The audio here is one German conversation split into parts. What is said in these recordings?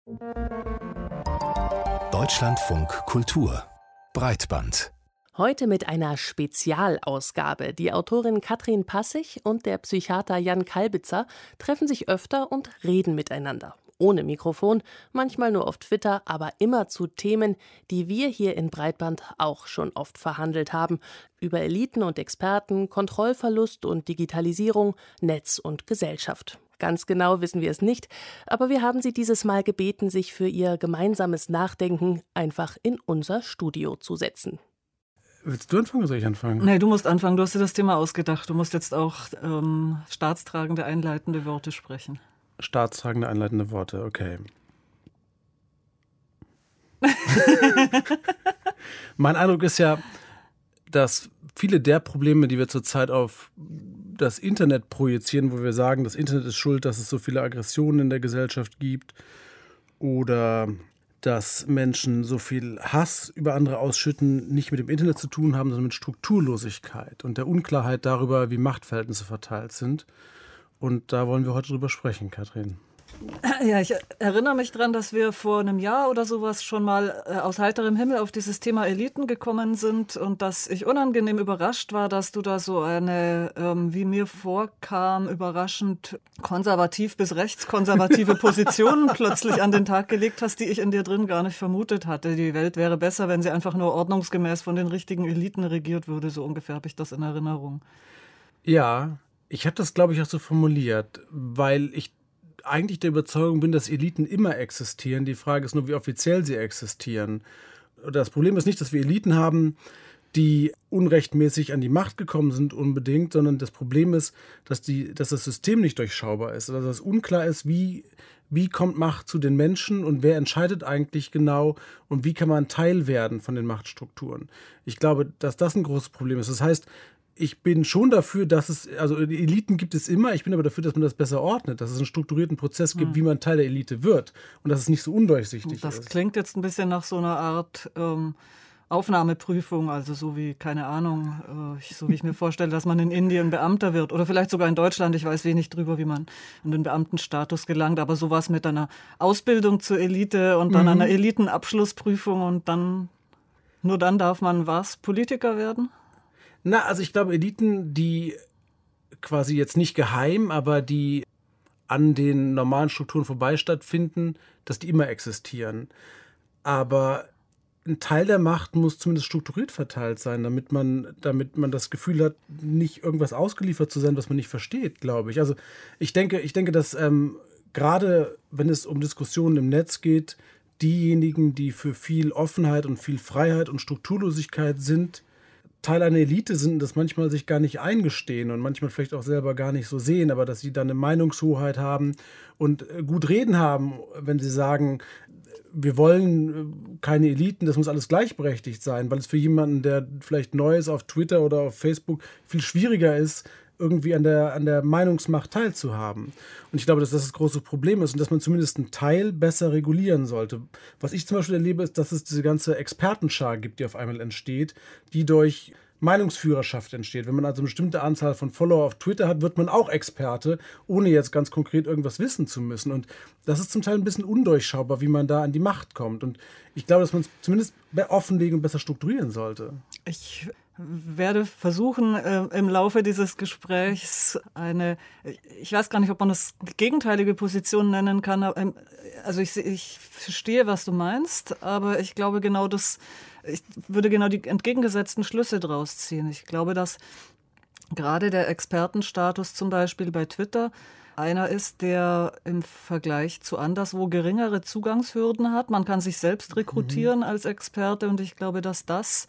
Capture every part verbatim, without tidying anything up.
Deutschlandfunk Kultur Breitband. Heute mit einer Spezialausgabe. Die Autorin Katrin Passig und der Psychiater Jan Kalbitzer treffen sich öfter und reden miteinander. Ohne Mikrofon, manchmal nur auf Twitter, aber immer zu Themen, die wir hier in Breitband auch schon oft verhandelt haben. Über Eliten und Experten, Kontrollverlust und Digitalisierung, Netz und Gesellschaft. Ganz genau wissen wir es nicht, aber wir haben Sie dieses Mal gebeten, sich für Ihr gemeinsames Nachdenken einfach in unser Studio zu setzen. Willst du anfangen oder soll ich anfangen? Nee, du musst anfangen. Du hast dir das Thema ausgedacht. Du musst jetzt auch ähm, staatstragende, einleitende Worte sprechen. Staatstragende, einleitende Worte, okay. Mein Eindruck ist ja, dass viele der Probleme, die wir zurzeit auf das Internet projizieren, wo wir sagen, das Internet ist schuld, dass es so viele Aggressionen in der Gesellschaft gibt oder dass Menschen so viel Hass über andere ausschütten, nicht mit dem Internet zu tun haben, sondern mit Strukturlosigkeit und der Unklarheit darüber, wie Machtverhältnisse verteilt sind. Und da wollen wir heute drüber sprechen, Katrin. Ja, ich erinnere mich daran, dass wir vor einem Jahr oder sowas schon mal äh, aus heiterem Himmel auf dieses Thema Eliten gekommen sind und dass ich unangenehm überrascht war, dass du da so eine, ähm, wie mir vorkam, überraschend konservativ bis rechtskonservative Position plötzlich an den Tag gelegt hast, die ich in dir drin gar nicht vermutet hatte. Die Welt wäre besser, wenn sie einfach nur ordnungsgemäß von den richtigen Eliten regiert würde. So ungefähr habe ich das in Erinnerung. Ja, ich habe das, glaube ich, auch so formuliert, weil ich eigentlich der Überzeugung bin, dass Eliten immer existieren. Die Frage ist nur, wie offiziell sie existieren. Das Problem ist nicht, dass wir Eliten haben, die unrechtmäßig an die Macht gekommen sind unbedingt, sondern das Problem ist, dass, die, dass das System nicht durchschaubar ist. Also dass es unklar ist, wie, wie kommt Macht zu den Menschen und wer entscheidet eigentlich genau und wie kann man Teil werden von den Machtstrukturen. Ich glaube, dass das ein großes Problem ist. Das heißt, ich bin schon dafür, dass es, also Eliten gibt es immer, ich bin aber dafür, dass man das besser ordnet, dass es einen strukturierten Prozess gibt, hm. wie man Teil der Elite wird und dass es nicht so undurchsichtig das ist. Das klingt jetzt ein bisschen nach so einer Art ähm, Aufnahmeprüfung, also so wie, keine Ahnung, äh, so wie ich mir vorstelle, dass man in Indien Beamter wird oder vielleicht sogar in Deutschland, ich weiß wenig drüber, wie man in den Beamtenstatus gelangt, aber sowas mit einer Ausbildung zur Elite und dann mhm. einer Elitenabschlussprüfung und dann, nur dann darf man was, Politiker werden? Na, also ich glaube, Eliten, die quasi jetzt nicht geheim, aber die an den normalen Strukturen vorbei stattfinden, dass die immer existieren. Aber ein Teil der Macht muss zumindest strukturiert verteilt sein, damit man, damit man das Gefühl hat, nicht irgendwas ausgeliefert zu sein, was man nicht versteht, glaube ich. Also ich denke, ich denke, dass ähm, gerade wenn es um Diskussionen im Netz geht, diejenigen, die für viel Offenheit und viel Freiheit und Strukturlosigkeit sind, Teil einer Elite sind und das manchmal sich gar nicht eingestehen und manchmal vielleicht auch selber gar nicht so sehen, aber dass sie dann eine Meinungshoheit haben und gut reden haben, wenn sie sagen, wir wollen keine Eliten, das muss alles gleichberechtigt sein, weil es für jemanden, der vielleicht neu ist auf Twitter oder auf Facebook, viel schwieriger ist, irgendwie an der, an der Meinungsmacht teilzuhaben. Und ich glaube, dass das das große Problem ist und dass man zumindest einen Teil besser regulieren sollte. Was ich zum Beispiel erlebe, ist, dass es diese ganze Expertenschar gibt, die auf einmal entsteht, die durch Meinungsführerschaft entsteht. Wenn man also eine bestimmte Anzahl von Follower auf Twitter hat, wird man auch Experte, ohne jetzt ganz konkret irgendwas wissen zu müssen. Und das ist zum Teil ein bisschen undurchschaubar, wie man da an die Macht kommt. Und ich glaube, dass man es zumindest offenlegen und besser strukturieren sollte. Ich werde versuchen, äh, im Laufe dieses Gesprächs eine, ich weiß gar nicht, ob man das gegenteilige Position nennen kann. Aber, also ich, ich verstehe, was du meinst, aber ich glaube genau das, ich würde genau die entgegengesetzten Schlüsse draus ziehen. Ich glaube, dass gerade der Expertenstatus zum Beispiel bei Twitter einer ist, der im Vergleich zu anderswo geringere Zugangshürden hat. Man kann sich selbst rekrutieren mhm. als Experte und ich glaube, dass das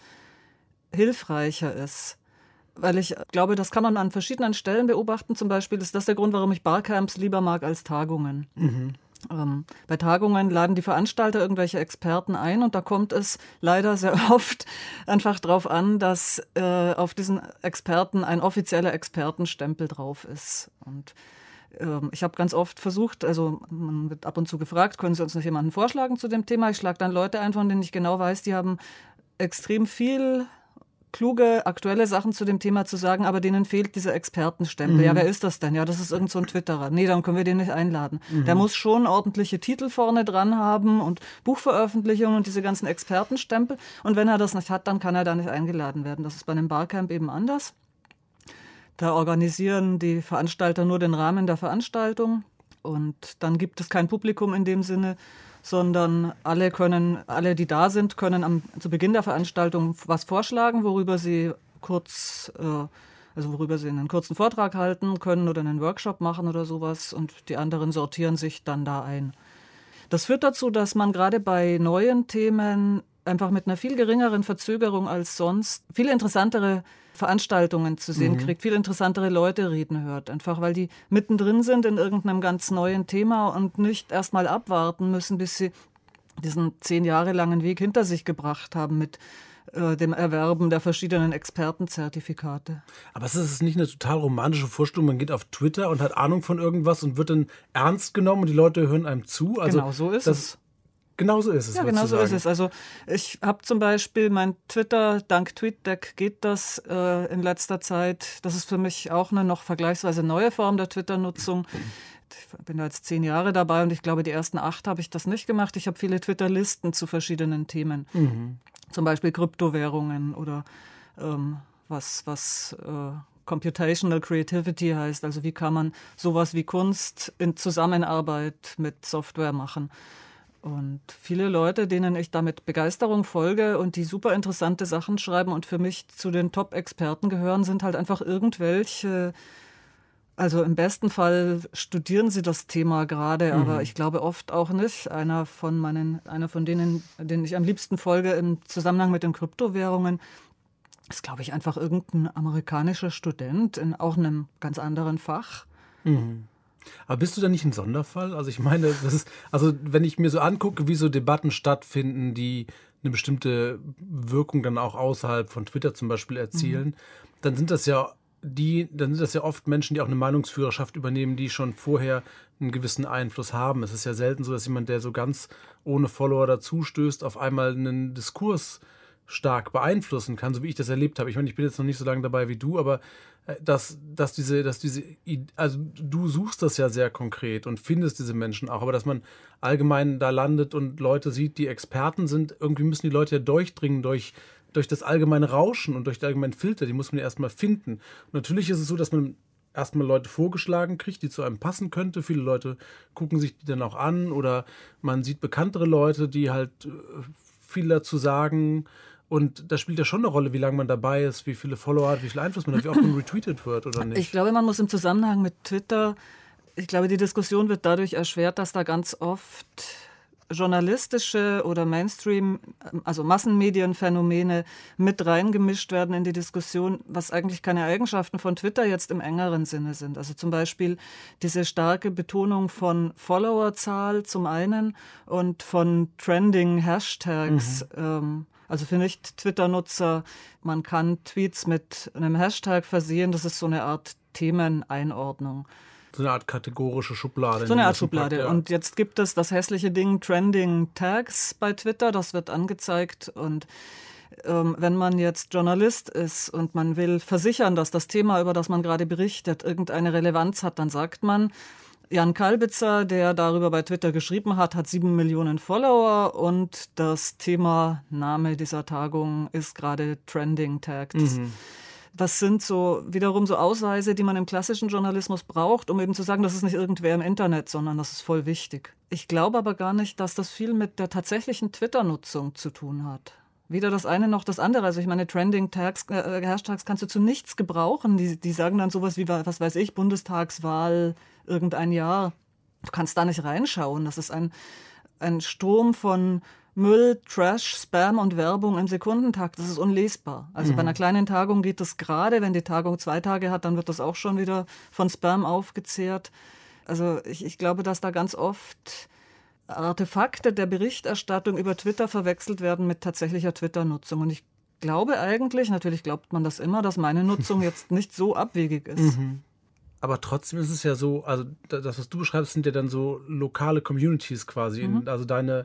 hilfreicher ist. Weil ich glaube, das kann man an verschiedenen Stellen beobachten. Zum Beispiel ist das der Grund, warum ich Barcamps lieber mag als Tagungen. Mhm. Ähm, bei Tagungen laden die Veranstalter irgendwelche Experten ein und da kommt es leider sehr oft einfach drauf an, dass äh, auf diesen Experten ein offizieller Expertenstempel drauf ist. Und ähm, ich habe ganz oft versucht, also man wird ab und zu gefragt, können Sie uns noch jemanden vorschlagen zu dem Thema? Ich schlage dann Leute ein, von denen ich genau weiß, die haben extrem viel kluge, aktuelle Sachen zu dem Thema zu sagen, aber denen fehlt dieser Expertenstempel. Mhm. Ja, wer ist das denn? Ja, das ist irgend so ein Twitterer. Nee, dann können wir den nicht einladen. Mhm. Der muss schon ordentliche Titel vorne dran haben und Buchveröffentlichungen und diese ganzen Expertenstempel. Und wenn er das nicht hat, dann kann er da nicht eingeladen werden. Das ist bei einem Barcamp eben anders. Da organisieren die Veranstalter nur den Rahmen der Veranstaltung und dann gibt es kein Publikum in dem Sinne, sondern alle können, alle, die da sind, können am, zu Beginn der Veranstaltung was vorschlagen, worüber sie kurz, äh, also worüber sie einen kurzen Vortrag halten können oder einen Workshop machen oder sowas und die anderen sortieren sich dann da ein. Das führt dazu, dass man gerade bei neuen Themen einfach mit einer viel geringeren Verzögerung als sonst viel interessantere Veranstaltungen zu sehen mhm. kriegt, viel interessantere Leute reden hört. Einfach weil die mittendrin sind in irgendeinem ganz neuen Thema und nicht erst mal abwarten müssen, bis sie diesen zehn Jahre langen Weg hinter sich gebracht haben mit äh, dem Erwerben der verschiedenen Expertenzertifikate. Aber es ist nicht eine total romantische Vorstellung, man geht auf Twitter und hat Ahnung von irgendwas und wird dann ernst genommen und die Leute hören einem zu. Also genau so ist das, es. Genau so ist es. Ja, genau so ist es. Also ich habe zum Beispiel mein Twitter, dank TweetDeck geht das äh, in letzter Zeit. Das ist für mich auch eine noch vergleichsweise neue Form der Twitter-Nutzung. Ich bin da jetzt zehn Jahre dabei und ich glaube, die ersten acht habe ich das nicht gemacht. Ich habe viele Twitter-Listen zu verschiedenen Themen. Mhm. Zum Beispiel Kryptowährungen oder ähm, was, was äh, Computational Creativity heißt. Also wie kann man sowas wie Kunst in Zusammenarbeit mit Software machen. Und viele Leute, denen ich da mit Begeisterung folge und die super interessante Sachen schreiben und für mich zu den Top-Experten gehören, sind halt einfach irgendwelche, also im besten Fall studieren sie das Thema gerade, mhm. aber ich glaube oft auch nicht. Einer von meinen, einer von denen, denen ich am liebsten folge im Zusammenhang mit den Kryptowährungen, ist, glaube ich, einfach irgendein amerikanischer Student in auch einem ganz anderen Fach. Mhm. Aber bist du da nicht ein Sonderfall? Also ich meine, das ist, also wenn ich mir so angucke, wie so Debatten stattfinden, die eine bestimmte Wirkung dann auch außerhalb von Twitter zum Beispiel erzielen, mhm. dann sind das ja die, dann sind das ja oft Menschen, die auch eine Meinungsführerschaft übernehmen, die schon vorher einen gewissen Einfluss haben. Es ist ja selten so, dass jemand, der so ganz ohne Follower dazustößt, auf einmal einen Diskurs stark beeinflussen kann, so wie ich das erlebt habe. Ich meine, ich bin jetzt noch nicht so lange dabei wie du, aber dass, dass diese, dass diese, also du suchst das ja sehr konkret und findest diese Menschen auch, aber dass man allgemein da landet und Leute sieht, die Experten sind, irgendwie müssen die Leute ja durchdringen durch, durch das allgemeine Rauschen und durch den allgemeinen Filter, die muss man ja erstmal finden. Und natürlich ist es so, dass man erstmal Leute vorgeschlagen kriegt, die zu einem passen könnte. Viele Leute gucken sich die dann auch an oder man sieht bekanntere Leute, die halt viel dazu sagen. Und das spielt ja schon eine Rolle, wie lange man dabei ist, wie viele Follower hat, wie viel Einfluss man hat, wie oft man retweetet wird oder nicht. Ich glaube, man muss im Zusammenhang mit Twitter, ich glaube, die Diskussion wird dadurch erschwert, dass da ganz oft journalistische oder Mainstream, also Massenmedienphänomene mit reingemischt werden in die Diskussion, was eigentlich keine Eigenschaften von Twitter jetzt im engeren Sinne sind. Also zum Beispiel diese starke Betonung von Followerzahl zum einen und von Trending-Hashtags. Mhm. Ähm, also für Nicht-Twitter-Nutzer, man kann Tweets mit einem Hashtag versehen, das ist so eine Art Themeneinordnung. So eine Art kategorische Schublade. So eine Art Schublade. Packt, ja. Und jetzt gibt es das hässliche Ding Trending Tags bei Twitter, das wird angezeigt. Und ähm, wenn man jetzt Journalist ist und man will versichern, dass das Thema, über das man gerade berichtet, irgendeine Relevanz hat, dann sagt man, Jan Kalbitzer, der darüber bei Twitter geschrieben hat, hat sieben Millionen Follower und das Thema, Name dieser Tagung ist gerade Trending Tagged. Mhm. Das sind so wiederum so Ausweise, die man im klassischen Journalismus braucht, um eben zu sagen, das ist nicht irgendwer im Internet, sondern das ist voll wichtig. Ich glaube aber gar nicht, dass das viel mit der tatsächlichen Twitter-Nutzung zu tun hat. Weder das eine noch das andere. Also ich meine, Trending-Tags, äh, Hashtags kannst du zu nichts gebrauchen. Die, die sagen dann sowas wie, was weiß ich, Bundestagswahl, irgendein Jahr. Du kannst da nicht reinschauen. Das ist ein, ein Sturm von Müll, Trash, Spam und Werbung im Sekundentakt. Das ist unlesbar. Also mhm. bei einer kleinen Tagung geht das gerade. Wenn die Tagung zwei Tage hat, dann wird das auch schon wieder von Spam aufgezehrt. Also ich, ich glaube, dass da ganz oft Artefakte der Berichterstattung über Twitter verwechselt werden mit tatsächlicher Twitter-Nutzung. Und ich glaube eigentlich, natürlich glaubt man das immer, dass meine Nutzung jetzt nicht so abwegig ist. Mhm. Aber trotzdem ist es ja so, also das, was du beschreibst, sind ja dann so lokale Communities quasi. Mhm. Also deine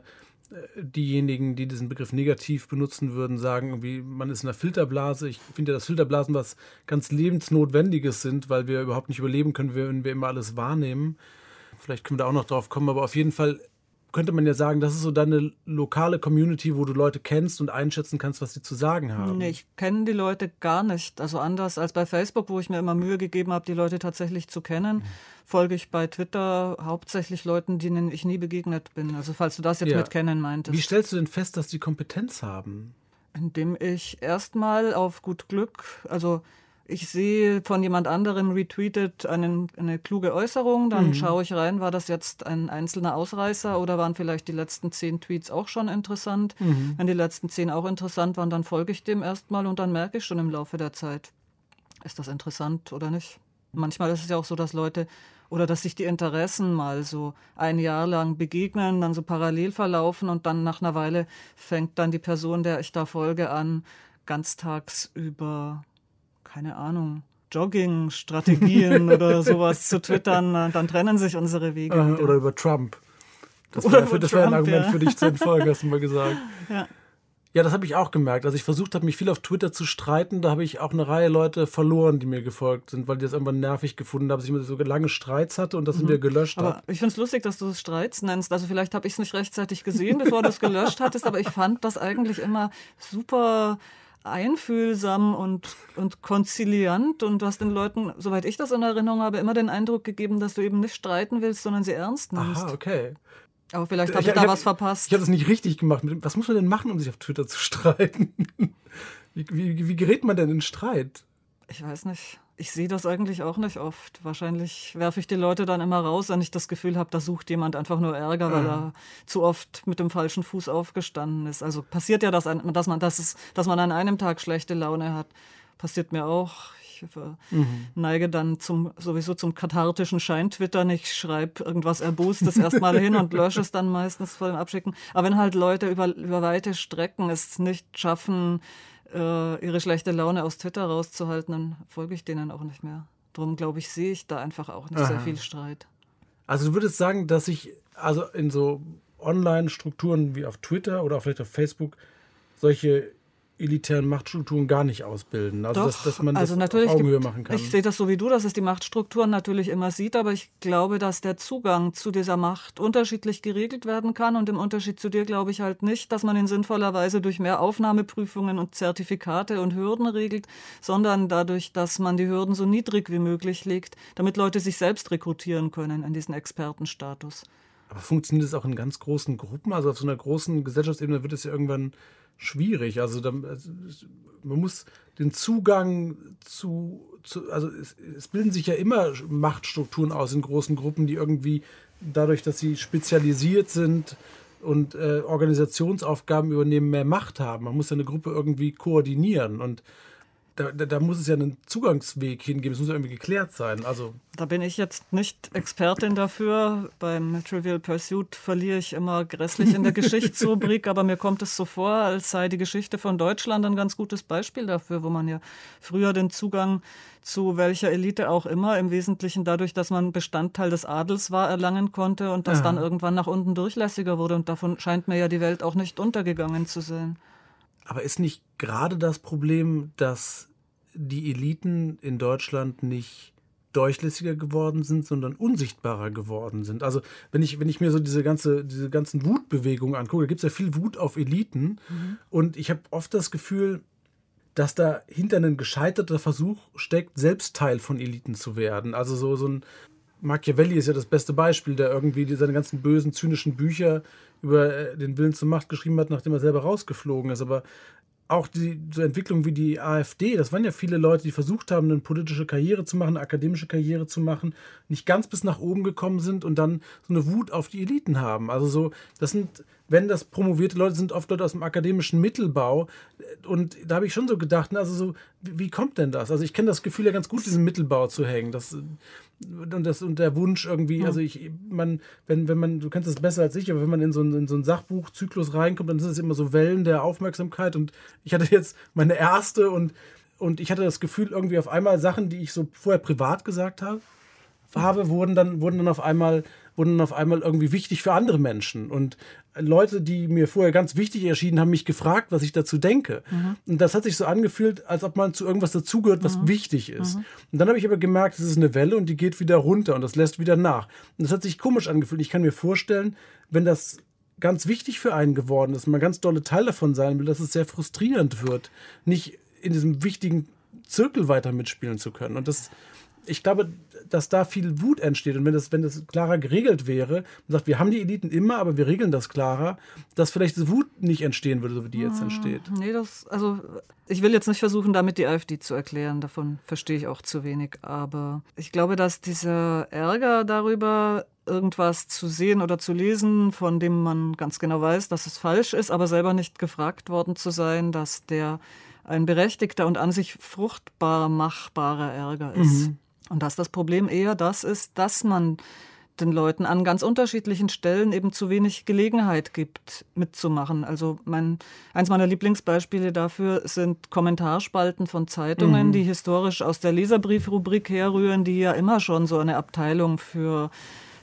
diejenigen, die diesen Begriff negativ benutzen würden, sagen irgendwie, man ist in einer Filterblase. Ich finde ja, dass Filterblasen was ganz Lebensnotwendiges sind, weil wir überhaupt nicht überleben können, wenn wir immer alles wahrnehmen. Vielleicht können wir da auch noch drauf kommen, aber auf jeden Fall könnte man ja sagen, das ist so deine lokale Community, wo du Leute kennst und einschätzen kannst, was sie zu sagen haben. Nee, ich kenne die Leute gar nicht. Also anders als bei Facebook, wo ich mir immer Mühe gegeben habe, die Leute tatsächlich zu kennen, mhm. folge ich bei Twitter hauptsächlich Leuten, denen ich nie begegnet bin. Also falls du das jetzt ja. mit kennen meintest. Wie stellst du denn fest, dass die Kompetenz haben? Indem ich erstmal auf gut Glück, also ich sehe von jemand anderem retweetet einen, eine kluge Äußerung, dann mhm. schaue ich rein, war das jetzt ein einzelner Ausreißer oder waren vielleicht die letzten zehn Tweets auch schon interessant? Mhm. Wenn die letzten zehn auch interessant waren, dann folge ich dem erstmal und dann merke ich schon im Laufe der Zeit, ist das interessant oder nicht? Manchmal ist es ja auch so, dass Leute oder dass sich die Interessen mal so ein Jahr lang begegnen, dann so parallel verlaufen und dann nach einer Weile fängt dann die Person, der ich da folge, an, ganztags über keine Ahnung, Jogging-Strategien oder sowas zu twittern, dann trennen sich unsere Wege. Äh, oder über Trump. Das wäre wär ein Argument ja. für dich zu entfolgen, hast du mal gesagt. Ja, ja das habe ich auch gemerkt. Also ich versucht habe, mich viel auf Twitter zu streiten, da habe ich auch eine Reihe Leute verloren, die mir gefolgt sind, weil die das irgendwann nervig gefunden haben, dass ich immer so lange Streits hatte und das mhm. wieder gelöscht habe. Aber ich finde es lustig, dass du es Streits nennst. Also vielleicht habe ich es nicht rechtzeitig gesehen, bevor du es gelöscht hattest, aber ich fand das eigentlich immer super einfühlsam und, und konziliant und du hast den Leuten, soweit ich das in Erinnerung habe, immer den Eindruck gegeben, dass du eben nicht streiten willst, sondern sie ernst nimmst. Aha, okay. Aber vielleicht habe ich, ich da ich, was verpasst. Ich habe das nicht richtig gemacht. Was muss man denn machen, um sich auf Twitter zu streiten? Wie, wie, wie gerät man denn in Streit? Ich weiß nicht. Ich sehe das eigentlich auch nicht oft. Wahrscheinlich werfe ich die Leute dann immer raus, wenn ich das Gefühl habe, da sucht jemand einfach nur Ärger, weil er zu oft mit dem falschen Fuß aufgestanden ist. Also passiert ja, dass, ein, dass, man, dass, es, dass man an einem Tag schlechte Laune hat. Passiert mir auch. Ich mhm. neige dann zum, sowieso zum kathartischen Scheintwittern. Ich schreibe irgendwas Erbostes erstmal hin und lösche es dann meistens vor dem Abschicken. Aber wenn halt Leute über, über weite Strecken es nicht schaffen, ihre schlechte Laune aus Twitter rauszuhalten, dann folge ich denen auch nicht mehr. Darum, glaube ich, sehe ich da einfach auch nicht Aha. sehr viel Streit. Also du würdest sagen, dass sich also in so Online-Strukturen wie auf Twitter oder auch vielleicht auf Facebook solche elitären Machtstrukturen gar nicht ausbilden. Also Doch, dass, dass man also das natürlich auf Augenhöhe gibt, machen kann. Ich sehe das so wie du, dass es die Machtstrukturen natürlich immer sieht, aber ich glaube, dass der Zugang zu dieser Macht unterschiedlich geregelt werden kann und im Unterschied zu dir glaube ich halt nicht, dass man ihn sinnvollerweise durch mehr Aufnahmeprüfungen und Zertifikate und Hürden regelt, sondern dadurch, dass man die Hürden so niedrig wie möglich legt, damit Leute sich selbst rekrutieren können in diesen Expertenstatus. Aber funktioniert das auch in ganz großen Gruppen? Also auf so einer großen Gesellschaftsebene wird es ja irgendwann schwierig. Also, da, also man muss den Zugang zu, zu also es, es bilden sich ja immer Machtstrukturen aus in großen Gruppen, die irgendwie dadurch, dass sie spezialisiert sind und äh, Organisationsaufgaben übernehmen, mehr Macht haben. Man muss ja eine Gruppe irgendwie koordinieren und Da, da, da muss es ja einen Zugangsweg hingeben, es muss ja irgendwie geklärt sein. Also da bin ich jetzt nicht Expertin dafür. Beim Trivial Pursuit verliere ich immer grässlich in der Geschichtsrubrik, aber mir kommt es so vor, als sei die Geschichte von Deutschland ein ganz gutes Beispiel dafür, wo man ja früher den Zugang zu welcher Elite auch immer, im Wesentlichen dadurch, dass man Bestandteil des Adels war, erlangen konnte und das ja. dann irgendwann nach unten durchlässiger wurde. Und davon scheint mir ja die Welt auch nicht untergegangen zu sein. Aber ist nicht gerade das Problem, dass die Eliten in Deutschland nicht durchlässiger geworden sind, sondern unsichtbarer geworden sind? Also wenn ich, wenn ich mir so diese ganze, diese ganzen Wutbewegungen angucke, da gibt es ja viel Wut auf Eliten mhm. und ich habe oft das Gefühl, dass da hinter ein gescheiterter Versuch steckt, selbst Teil von Eliten zu werden. Also so, so ein Machiavelli ist ja das beste Beispiel, der irgendwie seine ganzen bösen, zynischen Bücher über den Willen zur Macht geschrieben hat, nachdem er selber rausgeflogen ist. Aber auch die so Entwicklung wie die AfD, das waren ja viele Leute, die versucht haben, eine politische Karriere zu machen, eine akademische Karriere zu machen, nicht ganz bis nach oben gekommen sind und dann so eine Wut auf die Eliten haben. Also so, das sind, wenn das promovierte Leute sind, oft Leute aus dem akademischen Mittelbau. Und da habe ich schon so gedacht, also so, wie, wie kommt denn das? Also ich kenne das Gefühl ja ganz gut, diesen Mittelbau zu hängen. Das, und, das, und der Wunsch irgendwie, also ich, man, wenn, wenn man, du kennst das besser als ich, aber wenn man in so einen, in so einen Sachbuchzyklus reinkommt, dann sind es immer so Wellen der Aufmerksamkeit und ich hatte jetzt meine erste und, und ich hatte das Gefühl, irgendwie auf einmal Sachen, die ich so vorher privat gesagt habe, habe, wurden dann, wurden dann auf einmal wurden dann auf einmal irgendwie wichtig für andere Menschen. Und Leute, die mir vorher ganz wichtig erschienen, haben mich gefragt, was ich dazu denke. Mhm. Und das hat sich so angefühlt, als ob man zu irgendwas dazugehört, was mhm. wichtig ist. Mhm. Und dann habe ich aber gemerkt, es ist eine Welle und die geht wieder runter und das lässt wieder nach. Und das hat sich komisch angefühlt. Ich kann mir vorstellen, wenn das ganz wichtig für einen geworden ist, man ganz dolle Teil davon sein will, dass es sehr frustrierend wird, nicht in diesem wichtigen Zirkel weiter mitspielen zu können. Und das, ich glaube, dass da viel Wut entsteht. Und wenn das, wenn das klarer geregelt wäre, man sagt, wir haben die Eliten immer, aber wir regeln das klarer, dass vielleicht diese Wut nicht entstehen würde, so wie die jetzt entsteht. Nee, das, also ich will jetzt nicht versuchen, damit die AfD zu erklären. Davon verstehe ich auch zu wenig. Aber ich glaube, dass dieser Ärger darüber, irgendwas zu sehen oder zu lesen, von dem man ganz genau weiß, dass es falsch ist, aber selber nicht gefragt worden zu sein, dass der ein berechtigter und an sich fruchtbar machbarer Ärger ist. Mhm. Und dass das Problem eher das ist, dass man den Leuten an ganz unterschiedlichen Stellen eben zu wenig Gelegenheit gibt, mitzumachen. Also mein, eins meiner Lieblingsbeispiele dafür sind Kommentarspalten von Zeitungen, mhm. die historisch aus der Leserbriefrubrik herrühren, die ja immer schon so eine Abteilung für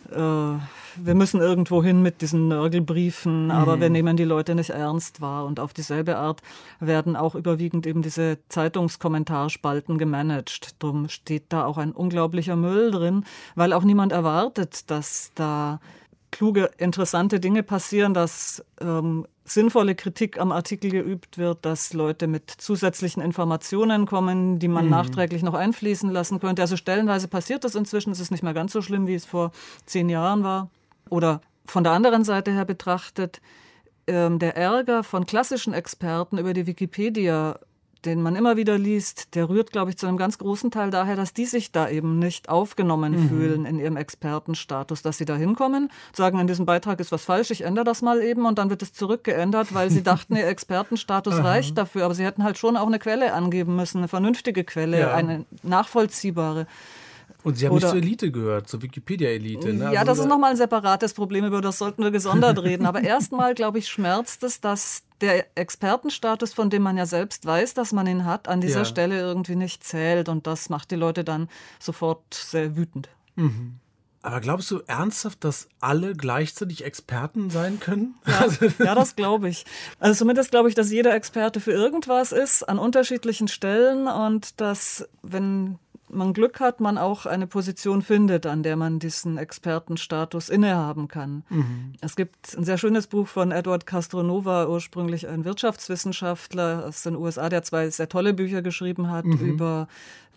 wir müssen irgendwo hin mit diesen Nörgelbriefen, mhm. aber wir nehmen die Leute nicht ernst wahr. Und auf dieselbe Art werden auch überwiegend eben diese Zeitungskommentarspalten gemanagt. Darum steht da auch ein unglaublicher Müll drin, weil auch niemand erwartet, dass da kluge, interessante Dinge passieren, dass ähm, sinnvolle Kritik am Artikel geübt wird, dass Leute mit zusätzlichen Informationen kommen, die man mhm. nachträglich noch einfließen lassen könnte. Also stellenweise passiert das inzwischen, es ist nicht mehr ganz so schlimm, wie es vor zehn Jahren war. Oder von der anderen Seite her betrachtet, ähm, der Ärger von klassischen Experten über die Wikipedia, den man immer wieder liest, der rührt, glaube ich, zu einem ganz großen Teil daher, dass die sich da eben nicht aufgenommen mhm. fühlen in ihrem Expertenstatus, dass sie da hinkommen, sagen, in diesem Beitrag ist was falsch, ich ändere das mal eben und dann wird es zurückgeändert, weil sie dachten, ihr Expertenstatus reicht dafür, aber sie hätten halt schon auch eine Quelle angeben müssen, eine vernünftige Quelle, ja. eine nachvollziehbare. Und Sie haben Oder, nicht zur Elite gehört, zur Wikipedia-Elite. Ne? Ja, also das ist nochmal ein separates Problem, über das sollten wir gesondert reden. Aber erstmal, glaube ich, schmerzt es, dass der Expertenstatus, von dem man ja selbst weiß, dass man ihn hat, an dieser ja. Stelle irgendwie nicht zählt. Und das macht die Leute dann sofort sehr wütend. Mhm. Aber glaubst du ernsthaft, dass alle gleichzeitig Experten sein können? Ja, ja, das glaube ich. Also zumindest glaube ich, dass jeder Experte für irgendwas ist, an unterschiedlichen Stellen. Und dass, wenn man Glück hat, man auch eine Position findet, an der man diesen Expertenstatus innehaben kann. Mhm. Es gibt ein sehr schönes Buch von Edward Castronova, ursprünglich ein Wirtschaftswissenschaftler aus den U S A, der zwei sehr tolle Bücher geschrieben hat mhm. über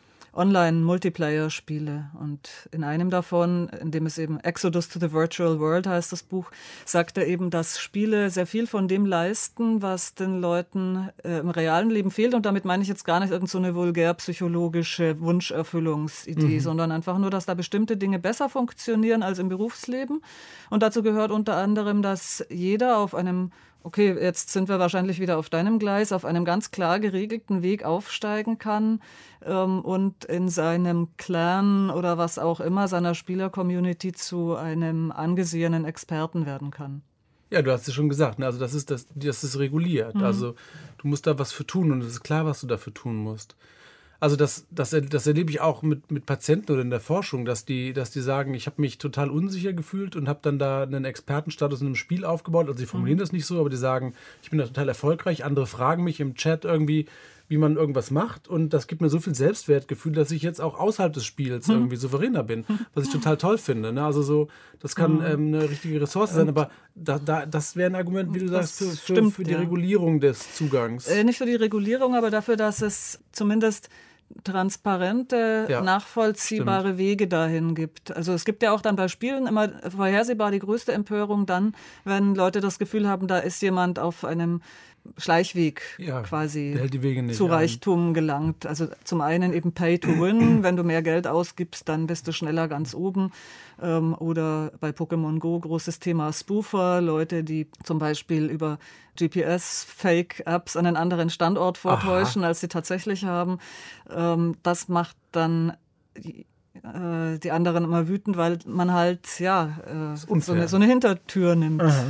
Online-Multiplayer-Spiele. Und in einem davon, in dem es eben Exodus to the Virtual World heißt das Buch, sagt er eben, dass Spiele sehr viel von dem leisten, was den Leuten äh, im realen Leben fehlt. Und damit meine ich jetzt gar nicht irgend so eine vulgär-psychologische Wunscherfüllungsidee, mhm. sondern einfach nur, dass da bestimmte Dinge besser funktionieren als im Berufsleben. Und dazu gehört unter anderem, dass jeder auf einem Okay, jetzt sind wir wahrscheinlich wieder auf deinem Gleis, auf einem ganz klar geregelten Weg aufsteigen kann ähm, und in seinem Clan oder was auch immer, seiner Spieler-Community zu einem angesehenen Experten werden kann. Ja, du hast es schon gesagt, ne? Also das ist, das, das ist reguliert. Mhm. Also du musst da was für tun und es ist klar, was du dafür tun musst. Also das, das, das erlebe ich auch mit, mit Patienten oder in der Forschung, dass die, dass die sagen, ich habe mich total unsicher gefühlt und habe dann da einen Expertenstatus in einem Spiel aufgebaut. Also die formulieren mhm. das nicht so, aber die sagen, ich bin da total erfolgreich. Andere fragen mich im Chat irgendwie, wie man irgendwas macht. Und das gibt mir so viel Selbstwertgefühl, dass ich jetzt auch außerhalb des Spiels mhm. irgendwie souveräner bin, was ich total toll finde. Ne? Also so, das kann mhm. ähm, eine richtige Ressource sein, aber da, da, das wäre ein Argument, wie du das sagst, für, für, stimmt, für die ja. Regulierung des Zugangs. Äh, nicht für die Regulierung, aber dafür, dass es zumindest transparente, ja, nachvollziehbare stimmt. Wege dahin gibt. Also es gibt ja auch dann bei Spielen immer vorhersehbar die größte Empörung dann, wenn Leute das Gefühl haben, da ist jemand auf einem Schleichweg ja, quasi zu Reichtum ein. gelangt. Also zum einen eben Pay to Win, wenn du mehr Geld ausgibst, dann bist du schneller ganz oben. Ähm, oder bei Pokémon Go großes Thema Spoofer, Leute, die zum Beispiel über G P S-Fake-Apps einen anderen Standort vortäuschen, Aha. als sie tatsächlich haben. Ähm, das macht dann die, äh, die anderen immer wütend, weil man halt ja äh, so, eine, so eine Hintertür nimmt. Aha.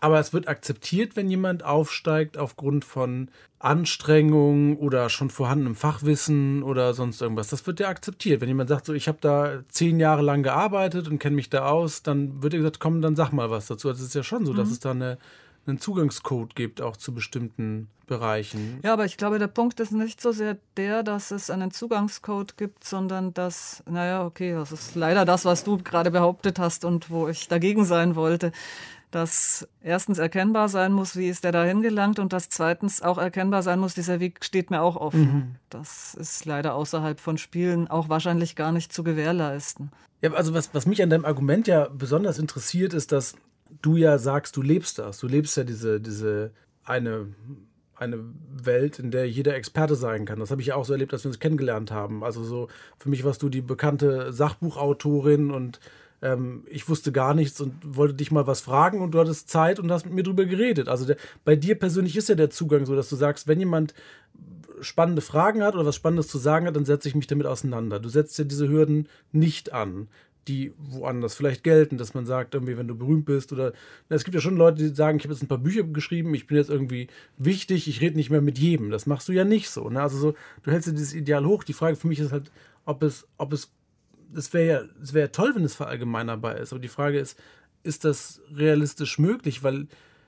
Aber es wird akzeptiert, wenn jemand aufsteigt aufgrund von Anstrengung oder schon vorhandenem Fachwissen oder sonst irgendwas. Das wird ja akzeptiert. Wenn jemand sagt, so, ich habe da zehn Jahre lang gearbeitet und kenne mich da aus, dann wird ja gesagt, komm, dann sag mal was dazu. Also es ist ja schon so, mhm. dass es da eine, einen Zugangscode gibt, auch zu bestimmten Bereichen. Ja, aber ich glaube, der Punkt ist nicht so sehr der, dass es einen Zugangscode gibt, sondern dass, naja, okay, das ist leider das, was du gerade behauptet hast und wo ich dagegen sein wollte, dass erstens erkennbar sein muss, wie ist der da hingelangt und dass zweitens auch erkennbar sein muss, dieser Weg steht mir auch offen. Mhm. Das ist leider außerhalb von Spielen auch wahrscheinlich gar nicht zu gewährleisten. Ja, also was, was mich an deinem Argument ja besonders interessiert, ist, dass du ja sagst, du lebst das. Du lebst ja diese, diese eine, eine Welt, in der jeder Experte sein kann. Das habe ich ja auch so erlebt, als wir uns kennengelernt haben. Also so für mich warst du die bekannte Sachbuchautorin und ähm, ich wusste gar nichts und wollte dich mal was fragen und du hattest Zeit und hast mit mir drüber geredet. Also der, bei dir persönlich ist ja der Zugang so, dass du sagst, wenn jemand spannende Fragen hat oder was Spannendes zu sagen hat, dann setze ich mich damit auseinander. Du setzt ja diese Hürden nicht an, die woanders vielleicht gelten, dass man sagt, irgendwie, wenn du berühmt bist oder na, es gibt ja schon Leute, die sagen, ich habe jetzt ein paar Bücher geschrieben, ich bin jetzt irgendwie wichtig, ich rede nicht mehr mit jedem. Das machst du ja nicht so. Ne? Also so, du hältst dir dieses Ideal hoch. Die Frage für mich ist halt, ob es, ob es, es wäre ja, es wäre ja toll, wenn es verallgemeinerbar ist. Aber die Frage ist, ist das realistisch möglich? Weil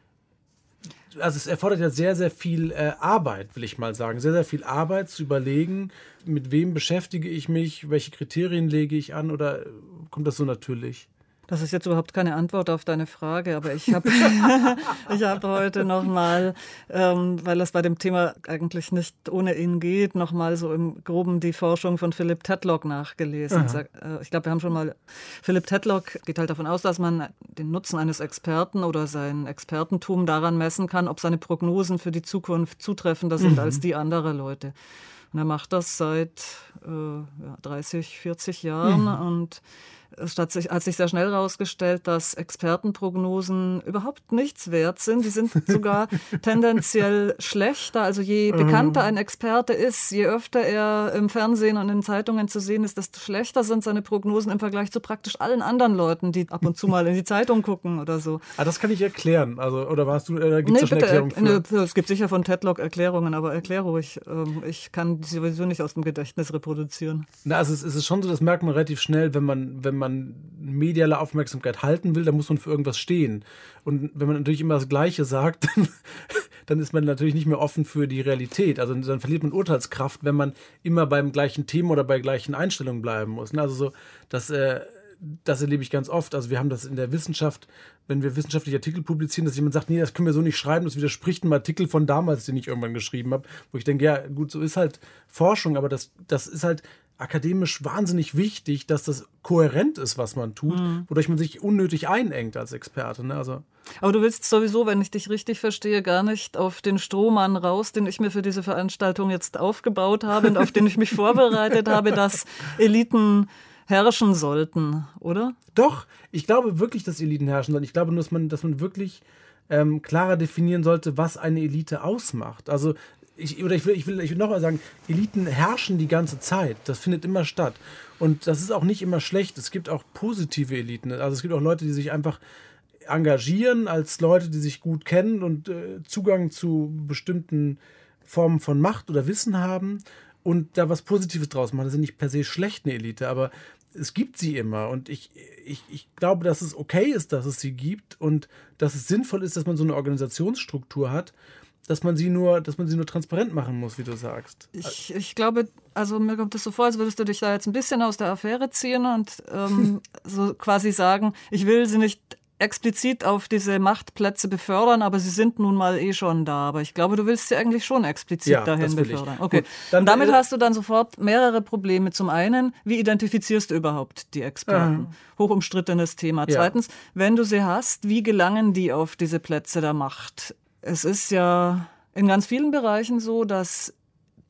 also es erfordert ja sehr, sehr viel äh, Arbeit, will ich mal sagen. Sehr, sehr viel Arbeit zu überlegen, mit wem beschäftige ich mich, welche Kriterien lege ich an oder kommt das so natürlich? Das ist jetzt überhaupt keine Antwort auf deine Frage, aber ich habe ich hab heute nochmal, ähm, weil das bei dem Thema eigentlich nicht ohne ihn geht, nochmal so im Groben die Forschung von Philip Tetlock nachgelesen. Aha. Ich glaube, wir haben schon mal, Philip Tetlock geht halt davon aus, dass man den Nutzen eines Experten oder sein Expertentum daran messen kann, ob seine Prognosen für die Zukunft zutreffender sind mhm. als die anderer Leute. Und er macht das seit äh, ja, dreißig, vierzig Jahren mhm. und es hat sich, hat sich sehr schnell herausgestellt, dass Expertenprognosen überhaupt nichts wert sind. Die sind sogar tendenziell schlechter. Also je bekannter ein Experte ist, je öfter er im Fernsehen und in Zeitungen zu sehen ist, desto schlechter sind seine Prognosen im Vergleich zu praktisch allen anderen Leuten, die ab und zu mal in die Zeitung gucken oder so. Ah, das kann ich erklären. Also, oder warst du, da gibt es nee, ja schon eine Erklärung für? Ne, es gibt sicher von Tetlock Erklärungen, aber erklär ruhig. Ich kann die sowieso nicht aus dem Gedächtnis reproduzieren. Na, also es ist schon so, das merkt man relativ schnell, wenn man, wenn man man mediale Aufmerksamkeit halten will, dann muss man für irgendwas stehen. Und wenn man natürlich immer das Gleiche sagt, dann, dann ist man natürlich nicht mehr offen für die Realität. Also dann verliert man Urteilskraft, wenn man immer beim gleichen Thema oder bei gleichen Einstellungen bleiben muss. Also so, das, äh, das erlebe ich ganz oft. Also wir haben das in der Wissenschaft, wenn wir wissenschaftliche Artikel publizieren, dass jemand sagt, nee, das können wir so nicht schreiben, das widerspricht einem Artikel von damals, den ich irgendwann geschrieben habe, wo ich denke, ja gut, so ist halt Forschung, aber das, das ist halt akademisch wahnsinnig wichtig, dass das kohärent ist, was man tut, mhm. wodurch man sich unnötig einengt als Experte. Ne? Also aber du willst sowieso, wenn ich dich richtig verstehe, gar nicht auf den Strohmann raus, den ich mir für diese Veranstaltung jetzt aufgebaut habe und auf den ich mich vorbereitet habe, dass Eliten herrschen sollten, oder? Doch, ich glaube wirklich, dass Eliten herrschen sollten. Ich glaube nur, dass man, dass man wirklich ähm, klarer definieren sollte, was eine Elite ausmacht. Also Ich, oder ich will, ich will, ich will nochmal sagen, Eliten herrschen die ganze Zeit. Das findet immer statt. Und das ist auch nicht immer schlecht. Es gibt auch positive Eliten. Also es gibt auch Leute, die sich einfach engagieren als Leute, die sich gut kennen und äh, Zugang zu bestimmten Formen von Macht oder Wissen haben und da was Positives draus machen. Das ist nicht per se schlecht, eine Elite, aber es gibt sie immer. Und ich, ich, ich glaube, dass es okay ist, dass es sie gibt und dass es sinnvoll ist, dass man so eine Organisationsstruktur hat, dass man sie nur, dass man sie nur transparent machen muss, wie du sagst. Ich, ich glaube, also mir kommt es so vor, als würdest du dich da jetzt ein bisschen aus der Affäre ziehen und ähm, so quasi sagen, ich will sie nicht explizit auf diese Machtplätze befördern, aber sie sind nun mal eh schon da. Aber ich glaube, du willst sie eigentlich schon explizit ja, dahin befördern. Okay. Gut, dann, und damit äh, hast du dann sofort mehrere Probleme. Zum einen, wie identifizierst du überhaupt die Experten? Äh, Hochumstrittenes Thema. Ja. Zweitens, wenn du sie hast, wie gelangen die auf diese Plätze der Macht? Es ist ja in ganz vielen Bereichen so, dass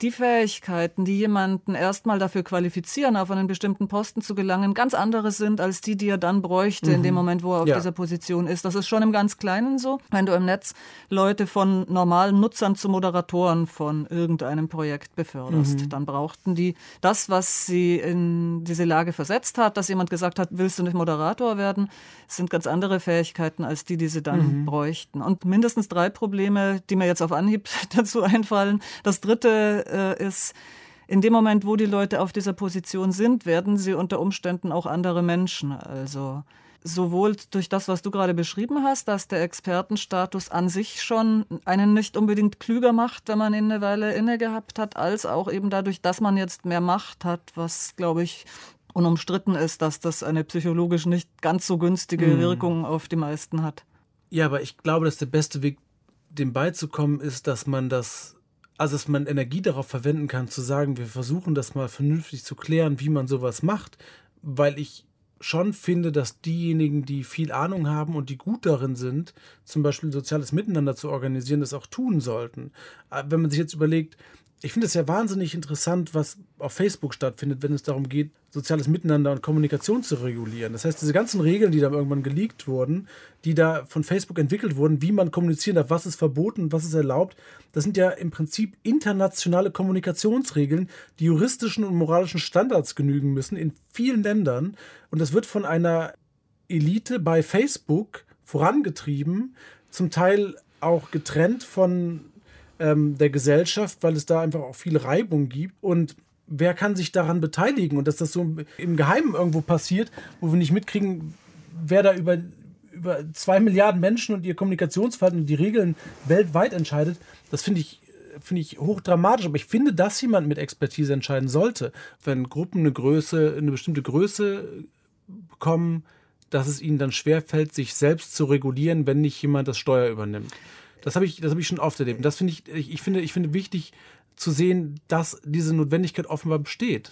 die Fähigkeiten, die jemanden erstmal dafür qualifizieren, auf einen bestimmten Posten zu gelangen, ganz andere sind als die, die er dann bräuchte mhm. in dem Moment, wo er auf ja. dieser Position ist. Das ist schon im ganz Kleinen so. Wenn du im Netz Leute von normalen Nutzern zu Moderatoren von irgendeinem Projekt beförderst, mhm. dann brauchten die das, was sie in diese Lage versetzt hat, dass jemand gesagt hat, willst du nicht Moderator werden, sind ganz andere Fähigkeiten als die, die sie dann mhm. bräuchten. Und mindestens drei Probleme, die mir jetzt auf Anhieb dazu einfallen. Das dritte äh, ist, in dem Moment, wo die Leute auf dieser Position sind, werden sie unter Umständen auch andere Menschen. Also sowohl durch das, was du gerade beschrieben hast, dass der Expertenstatus an sich schon einen nicht unbedingt klüger macht, wenn man ihn eine Weile inne gehabt hat, als auch eben dadurch, dass man jetzt mehr Macht hat, was, glaube ich, unumstritten ist, dass das eine psychologisch nicht ganz so günstige mhm. Wirkung auf die meisten hat. Ja, aber ich glaube, dass der beste Weg, dem beizukommen, ist, dass man das, also dass man Energie darauf verwenden kann, zu sagen, wir versuchen das mal vernünftig zu klären, wie man sowas macht, weil ich schon finde, dass diejenigen, die viel Ahnung haben und die gut darin sind, zum Beispiel soziales Miteinander zu organisieren, das auch tun sollten. Wenn man sich jetzt überlegt, ich finde es ja wahnsinnig interessant, was auf Facebook stattfindet, wenn es darum geht, soziales Miteinander und Kommunikation zu regulieren. Das heißt, diese ganzen Regeln, die da irgendwann geleakt wurden, die da von Facebook entwickelt wurden, wie man kommunizieren darf, was ist verboten, was ist erlaubt, das sind ja im Prinzip internationale Kommunikationsregeln, die juristischen und moralischen Standards genügen müssen in vielen Ländern. Und das wird von einer Elite bei Facebook vorangetrieben, zum Teil auch getrennt von der Gesellschaft, weil es da einfach auch viel Reibung gibt. Und wer kann sich daran beteiligen? Und dass das so im Geheimen irgendwo passiert, wo wir nicht mitkriegen, wer da über, über zwei Milliarden Menschen und ihr Kommunikationsverhalten und die Regeln weltweit entscheidet, das finde ich, finde ich hochdramatisch. Aber ich finde, dass jemand mit Expertise entscheiden sollte. Wenn Gruppen eine Größe, eine bestimmte Größe bekommen, dass es ihnen dann schwerfällt, sich selbst zu regulieren, wenn nicht jemand das Steuer übernimmt. Das habe ich, das habe ich schon oft erlebt. Und das finde ich, ich, ich finde, ich finde wichtig zu sehen, dass diese Notwendigkeit offenbar besteht.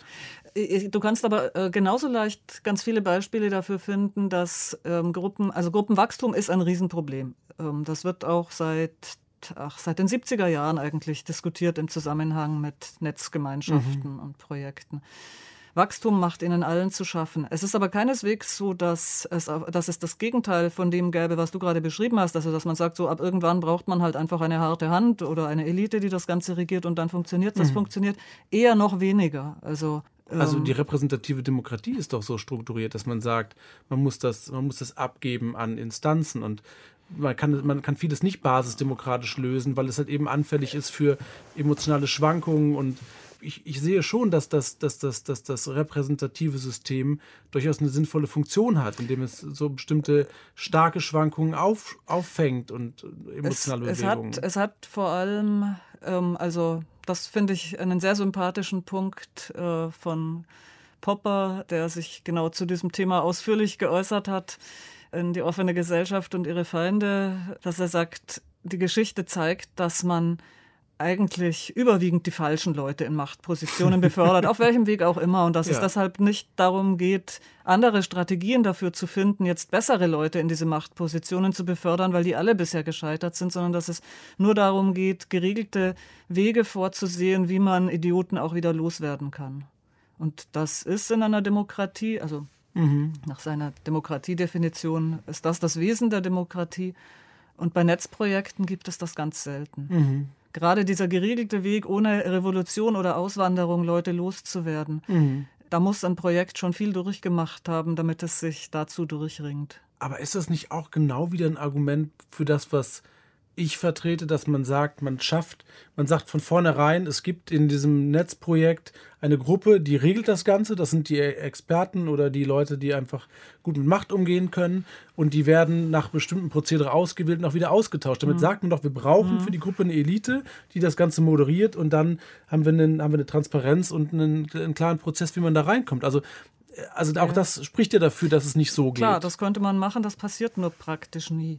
Du kannst aber äh, genauso leicht ganz viele Beispiele dafür finden, dass ähm, Gruppen, also Gruppenwachstum ist ein Riesenproblem. Ähm, das wird auch seit, ach, seit den siebziger Jahren eigentlich diskutiert im Zusammenhang mit Netzgemeinschaften mhm. und Projekten. Wachstum macht ihnen allen zu schaffen. Es ist aber keineswegs so, dass es, dass es das Gegenteil von dem gäbe, was du gerade beschrieben hast. Also dass man sagt, so ab irgendwann braucht man halt einfach eine harte Hand oder eine Elite, die das Ganze regiert und dann funktioniert es. Das mhm. funktioniert eher noch weniger. Also Also die repräsentative Demokratie ist doch so strukturiert, dass man sagt, man muss das, man muss das abgeben an Instanzen und man kann, man kann vieles nicht basisdemokratisch lösen, weil es halt eben anfällig ist für emotionale Schwankungen und Ich, ich sehe schon, dass das, dass, das, dass das repräsentative System durchaus eine sinnvolle Funktion hat, indem es so bestimmte starke Schwankungen auf, auffängt und emotionale es, Bewegungen. Es hat, es hat vor allem, ähm, also das finde ich einen sehr sympathischen Punkt äh, von Popper, der sich genau zu diesem Thema ausführlich geäußert hat, in die offene Gesellschaft und ihre Feinde, dass er sagt, die Geschichte zeigt, dass man eigentlich überwiegend die falschen Leute in Machtpositionen befördert, auf welchem Weg auch immer. Und dass ja. es deshalb nicht darum geht, andere Strategien dafür zu finden, jetzt bessere Leute in diese Machtpositionen zu befördern, weil die alle bisher gescheitert sind, sondern dass es nur darum geht, geregelte Wege vorzusehen, wie man Idioten auch wieder loswerden kann. Und das ist in einer Demokratie, also mhm. nach seiner Demokratiedefinition, ist das das Wesen der Demokratie. Und bei Netzprojekten gibt es das ganz selten. Mhm. Gerade dieser geregelte Weg, ohne Revolution oder Auswanderung Leute loszuwerden, mhm. da muss ein Projekt schon viel durchgemacht haben, damit es sich dazu durchringt. Aber ist das nicht auch genau wieder ein Argument für das, was ich vertrete, dass man sagt, man schafft, man sagt von vornherein, es gibt in diesem Netzprojekt eine Gruppe, die regelt das Ganze, das sind die Experten oder die Leute, die einfach gut mit Macht umgehen können und die werden nach bestimmten Prozedere ausgewählt und auch wieder ausgetauscht. Damit mhm. sagt man doch, wir brauchen mhm. für die Gruppe eine Elite, die das Ganze moderiert und dann haben wir, einen, haben wir eine Transparenz und einen, einen klaren Prozess, wie man da reinkommt. Also Also auch ja. das spricht ja dafür, dass es nicht so geht. Klar, das könnte man machen, das passiert nur praktisch nie.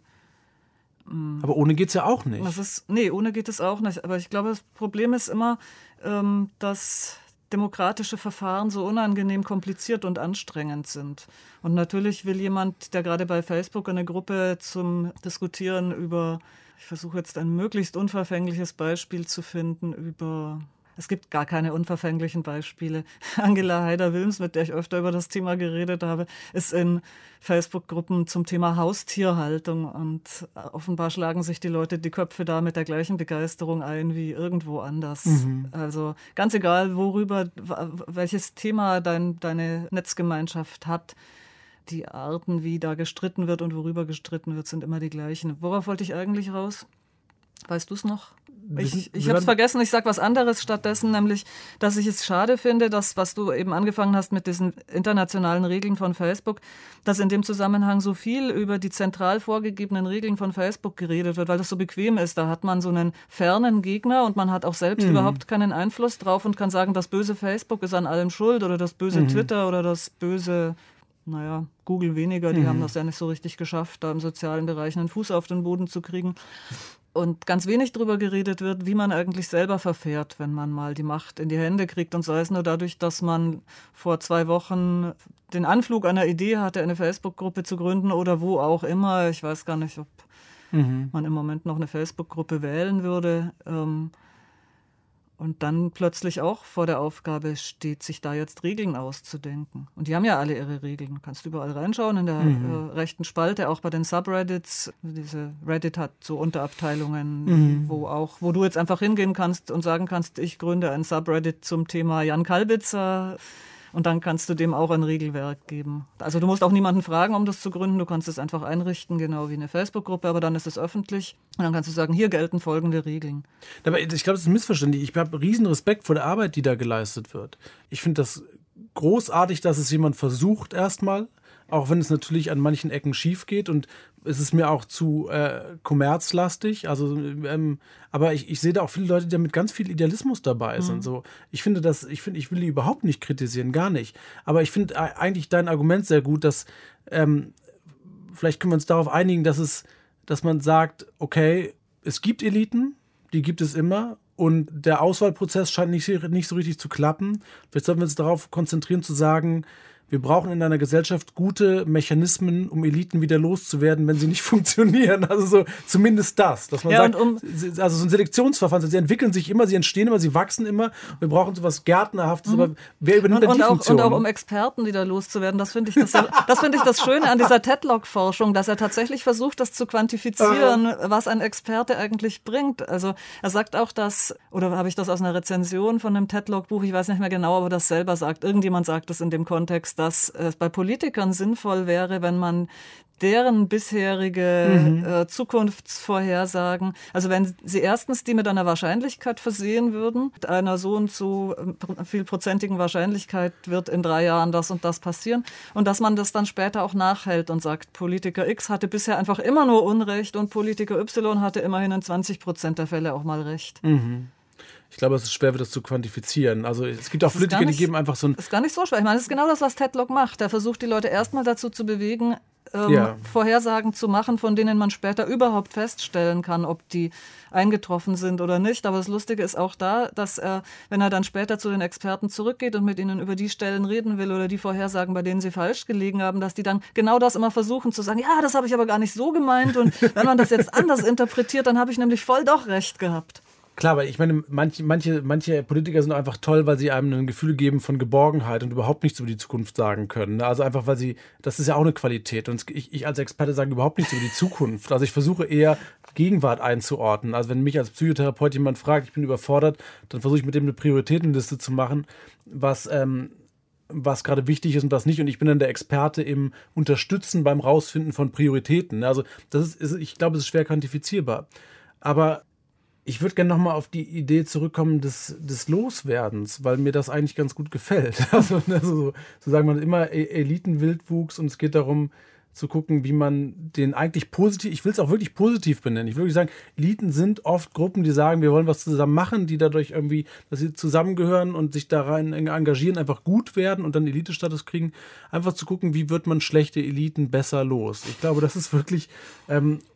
Aber ohne geht es ja auch nicht. Das ist, nee, ohne geht es auch nicht. Aber ich glaube, das Problem ist immer, ähm, dass demokratische Verfahren so unangenehm kompliziert und anstrengend sind. Und natürlich will jemand, der gerade bei Facebook eine Gruppe zum Diskutieren über, ich versuche jetzt ein möglichst unverfängliches Beispiel zu finden, über es gibt gar keine unverfänglichen Beispiele. Angela Heider-Wilms, mit der ich öfter über das Thema geredet habe, ist in Facebook-Gruppen zum Thema Haustierhaltung und offenbar schlagen sich die Leute die Köpfe da mit der gleichen Begeisterung ein wie irgendwo anders. Mhm. Also ganz egal, worüber, welches Thema dein, deine Netzgemeinschaft hat, die Arten, wie da gestritten wird und worüber gestritten wird, sind immer die gleichen. Worauf wollte ich eigentlich raus? Weißt du es noch? Ich, ich habe es vergessen, ich sage was anderes stattdessen, nämlich, dass ich es schade finde, dass, was du eben angefangen hast mit diesen internationalen Regeln von Facebook, dass in dem Zusammenhang so viel über die zentral vorgegebenen Regeln von Facebook geredet wird, weil das so bequem ist. Da hat man so einen fernen Gegner und man hat auch selbst mhm. überhaupt keinen Einfluss drauf und kann sagen, das böse Facebook ist an allem schuld oder das böse mhm. Twitter oder das böse, naja, Google weniger, die mhm. haben das ja nicht so richtig geschafft, da im sozialen Bereich einen Fuß auf den Boden zu kriegen. Und ganz wenig darüber geredet wird, wie man eigentlich selber verfährt, wenn man mal die Macht in die Hände kriegt. Und sei es nur dadurch, dass man vor zwei Wochen den Anflug einer Idee hatte, eine Facebook-Gruppe zu gründen oder wo auch immer. Ich weiß gar nicht, ob mhm. man im Moment noch eine Facebook-Gruppe wählen würde. Ähm, und dann plötzlich auch vor der Aufgabe steht, sich da jetzt Regeln auszudenken. Und die haben ja alle ihre Regeln. Du kannst überall reinschauen, in der mhm. äh, rechten Spalte, auch bei den Subreddits. Diese Reddit hat so Unterabteilungen, mhm. wo auch, wo du jetzt einfach hingehen kannst und sagen kannst, ich gründe ein Subreddit zum Thema Jan Kalbitzer. Und dann kannst du dem auch ein Regelwerk geben. Also du musst auch niemanden fragen, um das zu gründen. Du kannst es einfach einrichten, genau wie eine Facebook-Gruppe, aber dann ist es öffentlich. Und dann kannst du sagen, hier gelten folgende Regeln. Aber ich glaube, das ist missverständlich. Ich habe riesen Respekt vor der Arbeit, die da geleistet wird. Ich finde das großartig, dass es jemand versucht erstmal, auch wenn es natürlich an manchen Ecken schief geht und es ist mir auch zu äh, kommerzlastig. Also, ähm, aber ich, ich sehe da auch viele Leute, die da mit ganz viel Idealismus dabei sind. Mhm. So, ich finde das, ich finde, ich will die überhaupt nicht kritisieren, gar nicht. Aber ich finde eigentlich dein Argument sehr gut, dass ähm, vielleicht können wir uns darauf einigen, dass es, dass man sagt, okay, es gibt Eliten, die gibt es immer. Und der Auswahlprozess scheint nicht, nicht so richtig zu klappen. Vielleicht sollten wir uns darauf konzentrieren, zu sagen, wir brauchen in einer Gesellschaft gute Mechanismen, um Eliten wieder loszuwerden, wenn sie nicht funktionieren. Also so zumindest das, dass man ja, sagt, um also so ein Selektionsverfahren, sie entwickeln sich immer, sie entstehen immer, sie wachsen immer. Wir brauchen sowas Gärtnerhaftes, mhm. aber wer übernimmt und, dann die und Funktion? Auch, und auch um Experten wieder loszuwerden. Das finde ich das, das, find ich das Schöne an dieser TED-Log-Forschung, dass er tatsächlich versucht, das zu quantifizieren, uh. was ein Experte eigentlich bringt. Also er sagt auch, dass, oder habe ich das aus einer Rezension von einem TED-Log-Buch, ich weiß nicht mehr genau, aber das selber sagt, irgendjemand sagt das in dem Kontext, dass es bei Politikern sinnvoll wäre, wenn man deren bisherige mhm. äh, Zukunftsvorhersagen, also wenn sie erstens die mit einer Wahrscheinlichkeit versehen würden, mit einer so und so äh, vielprozentigen Wahrscheinlichkeit wird in drei Jahren das und das passieren und dass man das dann später auch nachhält und sagt, Politiker X hatte bisher einfach immer nur Unrecht und Politiker Y hatte immerhin in zwanzig Prozent der Fälle auch mal Recht. Mhm. Ich glaube, es ist schwer, das zu quantifizieren. Also es gibt auch das Politiker, nicht, die geben einfach so ein... Das ist gar nicht so schwer. Ich meine, das ist genau das, was TED-Log macht. Er versucht, die Leute erstmal dazu zu bewegen, ähm, ja. Vorhersagen zu machen, von denen man später überhaupt feststellen kann, ob die eingetroffen sind oder nicht. Aber das Lustige ist auch da, dass er, wenn er dann später zu den Experten zurückgeht und mit ihnen über die Stellen reden will oder die Vorhersagen, bei denen sie falsch gelegen haben, dass die dann genau das immer versuchen zu sagen, ja, das habe ich aber gar nicht so gemeint und wenn man das jetzt anders interpretiert, dann habe ich nämlich voll doch recht gehabt. Klar, weil ich meine, manche, manche, manche Politiker sind einfach toll, weil sie einem ein Gefühl geben von Geborgenheit und überhaupt nichts über die Zukunft sagen können. Also einfach, weil sie, das ist ja auch eine Qualität. Und ich, ich als Experte sage überhaupt nichts über die Zukunft. Also ich versuche eher Gegenwart einzuordnen. Also wenn mich als Psychotherapeut jemand fragt, ich bin überfordert, dann versuche ich mit dem eine Prioritätenliste zu machen, was, ähm, was gerade wichtig ist und was nicht. Und ich bin dann der Experte im Unterstützen beim Rausfinden von Prioritäten. Also das ist, ist ich glaube, es ist schwer quantifizierbar. Aber ich würde gerne nochmal auf die Idee zurückkommen des, des Loswerdens, weil mir das eigentlich ganz gut gefällt. Also, also so, so sagen wir immer Elitenwildwuchs und es geht darum zu gucken, wie man den eigentlich positiv, ich will es auch wirklich positiv benennen. Ich will wirklich sagen, Eliten sind oft Gruppen, die sagen, wir wollen was zusammen machen, die dadurch irgendwie, dass sie zusammengehören und sich da rein engagieren, einfach gut werden und dann Elitestatus kriegen. Einfach zu gucken, wie wird man schlechte Eliten besser los. Ich glaube, das ist wirklich ähm,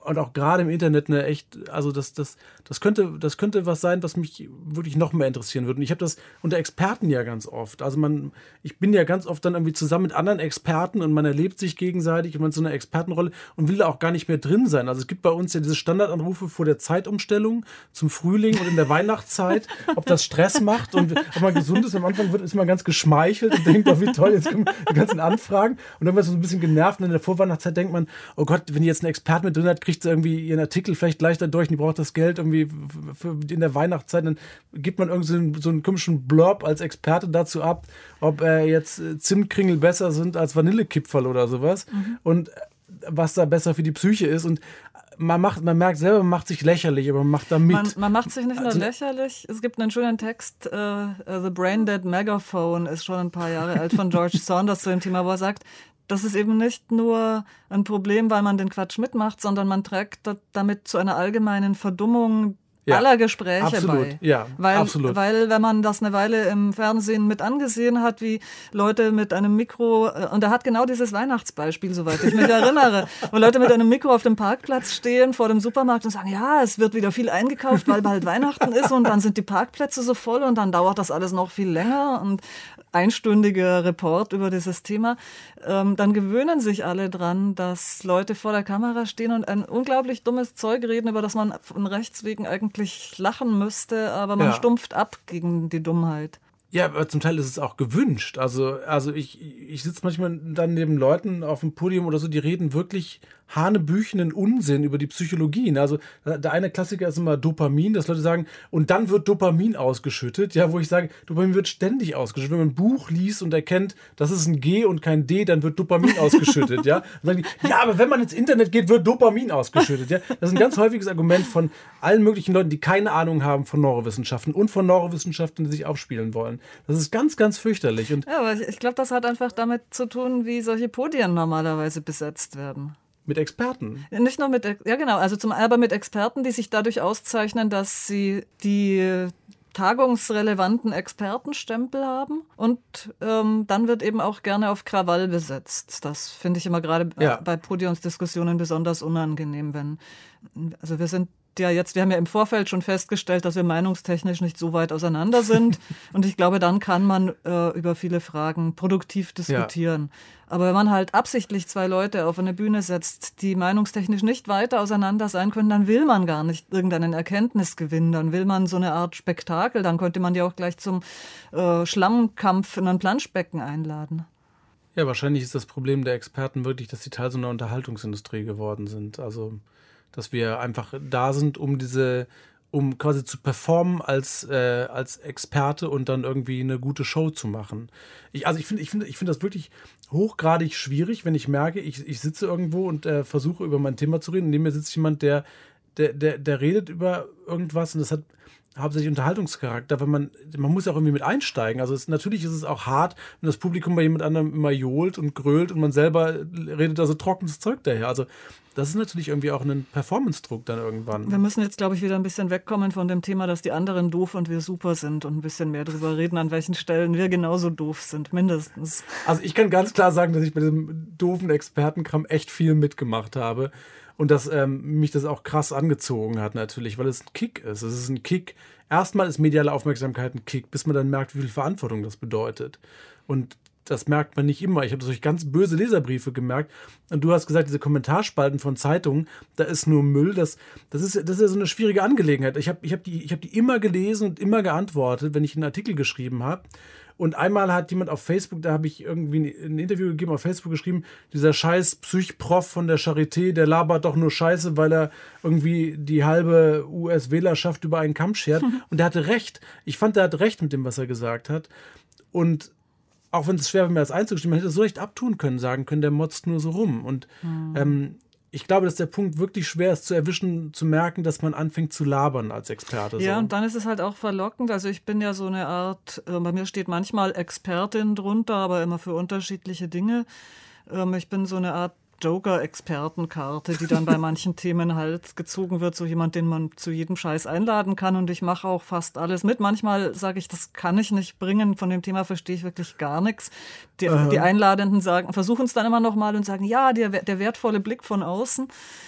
und auch gerade im Internet eine echt, also das, das, das könnte, das könnte was sein, was mich wirklich noch mehr interessieren würde. Und ich habe das unter Experten ja ganz oft. Also man, ich bin ja ganz oft dann irgendwie zusammen mit anderen Experten und man erlebt sich gegenseitig und man ist in so einer Expertenrolle und will da auch gar nicht mehr drin sein. Also es gibt bei uns ja diese Standardanrufe vor der Zeitumstellung zum Frühling und in der Weihnachtszeit, ob das Stress macht und ob man gesund ist. Am Anfang wird, ist man ganz geschmeichelt und denkt, oh, wie toll, jetzt kommen die ganzen Anfragen. Und dann wird man so ein bisschen genervt und in der Vorweihnachtszeit denkt man, oh Gott, wenn die jetzt einen Experten mit drin hat, kriegt sie irgendwie ihren Artikel vielleicht leichter durch und die braucht das Geld irgendwie für in der Weihnachtszeit. Dann gibt man irgendwie so einen, so einen komischen Blurb als Experte dazu ab, ob äh, jetzt Zimtkringel besser sind als Vanillekipferl oder sowas mhm. und was da besser für die Psyche ist. Und man macht, man merkt selber, man macht sich lächerlich, aber man macht da mit. Man, man macht sich nicht nur also, lächerlich. Es gibt einen schönen Text, uh, The Brain Dead Megaphone ist schon ein paar Jahre alt, von George Saunders zu dem Thema, wo er sagt, das ist eben nicht nur ein Problem, weil man den Quatsch mitmacht, sondern man trägt damit zu einer allgemeinen Verdummung ja, aller Gespräche absolut, bei. Ja, weil, absolut. Weil, wenn man das eine Weile im Fernsehen mit angesehen hat, wie Leute mit einem Mikro, und er hat genau dieses Weihnachtsbeispiel, soweit ich mich erinnere, wo Leute mit einem Mikro auf dem Parkplatz stehen vor dem Supermarkt und sagen, ja, es wird wieder viel eingekauft, weil bald Weihnachten ist und dann sind die Parkplätze so voll und dann dauert das alles noch viel länger und einstündiger Report über dieses Thema. Ähm, dann gewöhnen sich alle dran, dass Leute vor der Kamera stehen und ein unglaublich dummes Zeug reden, über das man von Rechts wegen eigentlich lachen müsste, aber man ja. stumpft ab gegen die Dummheit. Ja, aber zum Teil ist es auch gewünscht. Also, also ich, ich sitze manchmal dann neben Leuten auf dem Podium oder so, die reden wirklich hanebüchenden Unsinn über die Psychologie. Also der eine Klassiker ist immer Dopamin, dass Leute sagen, und dann wird Dopamin ausgeschüttet. Ja, wo ich sage, Dopamin wird ständig ausgeschüttet. Wenn man ein Buch liest und erkennt, das ist ein G und kein D, dann wird Dopamin ausgeschüttet. Ja, dann sagen die, ja, aber wenn man ins Internet geht, wird Dopamin ausgeschüttet. Ja, das ist ein ganz häufiges Argument von allen möglichen Leuten, die keine Ahnung haben von Neurowissenschaften und von Neurowissenschaften, die sich aufspielen wollen. Das ist ganz, ganz fürchterlich. Und ja, aber ich glaube, das hat einfach damit zu tun, wie solche Podien normalerweise besetzt werden. Mit Experten? Nicht nur mit, ja genau, also zum aber mit Experten, die sich dadurch auszeichnen, dass sie die tagungsrelevanten Expertenstempel haben und ähm, dann wird eben auch gerne auf Krawall besetzt. Das finde ich immer gerade ja. bei Podiumsdiskussionen besonders unangenehm, wenn, also wir sind ja jetzt, wir haben ja im Vorfeld schon festgestellt, dass wir meinungstechnisch nicht so weit auseinander sind und ich glaube, dann kann man äh, über viele Fragen produktiv diskutieren. Ja. Aber wenn man halt absichtlich zwei Leute auf eine Bühne setzt, die meinungstechnisch nicht weiter auseinander sein können, dann will man gar nicht irgendeinen Erkenntnisgewinn, dann will man so eine Art Spektakel, dann könnte man die auch gleich zum äh, Schlammkampf in ein Planschbecken einladen. Ja, wahrscheinlich ist das Problem der Experten wirklich, dass sie Teil so einer Unterhaltungsindustrie geworden sind. Also dass wir einfach da sind, um diese, um quasi zu performen als, äh, als Experte und dann irgendwie eine gute Show zu machen. Ich, also ich finde ich finde, ich finde das wirklich hochgradig schwierig, wenn ich merke, ich, ich sitze irgendwo und äh, versuche über mein Thema zu reden und neben mir sitzt jemand, der, der, der, der redet über irgendwas und das hat hauptsächlich Unterhaltungscharakter, weil man, man muss ja auch irgendwie mit einsteigen. Also es, natürlich ist es auch hart, wenn das Publikum bei jemand anderem immer johlt und grölt und man selber redet da so trockenes Zeug daher. Also das ist natürlich irgendwie auch ein Performance-Druck dann irgendwann. Wir müssen jetzt, glaube ich, wieder ein bisschen wegkommen von dem Thema, dass die anderen doof und wir super sind und ein bisschen mehr darüber reden, an welchen Stellen wir genauso doof sind, mindestens. Also ich kann ganz klar sagen, dass ich bei diesem doofen Expertenkram echt viel mitgemacht habe. Und dass ähm, mich das auch krass angezogen hat natürlich, weil es ein Kick ist. Es ist ein Kick. Erstmal ist mediale Aufmerksamkeit ein Kick, bis man dann merkt, wie viel Verantwortung das bedeutet. Und das merkt man nicht immer. Ich habe das durch ganz böse Leserbriefe gemerkt. Und du hast gesagt, diese Kommentarspalten von Zeitungen, da ist nur Müll. Das, das, ist, das ist ja so eine schwierige Angelegenheit. Ich habe ich hab die, ich hab die immer gelesen und immer geantwortet, wenn ich einen Artikel geschrieben habe. Und einmal hat jemand auf Facebook, da habe ich irgendwie ein Interview gegeben, auf Facebook geschrieben, dieser scheiß Psychprof von der Charité, der labert doch nur Scheiße, weil er irgendwie die halbe U S-Wählerschaft über einen Kamm schert. Und der hatte recht. Ich fand, der hat recht mit dem, was er gesagt hat. Und auch wenn es schwer war, mir das einzugestehen, man hätte so recht abtun können, sagen können, der motzt nur so rum. Und mhm. ähm, ich glaube, dass der Punkt wirklich schwer ist zu erwischen, zu merken, dass man anfängt zu labern als Experte. Ja, so. Und dann ist es halt auch verlockend. Also ich bin ja so eine Art, äh, bei mir steht manchmal Expertin drunter, aber immer für unterschiedliche Dinge. Ähm, ich bin so eine Art Joker-Expertenkarte, die dann bei manchen Themen halt gezogen wird, so jemand, den man zu jedem Scheiß einladen kann und ich mache auch fast alles mit. Manchmal sage ich, das kann ich nicht bringen, von dem Thema verstehe ich wirklich gar nichts. Die, uh-huh. die Einladenden sagen, versuchen es dann immer noch mal und sagen, ja, der, der wertvolle Blick von außen.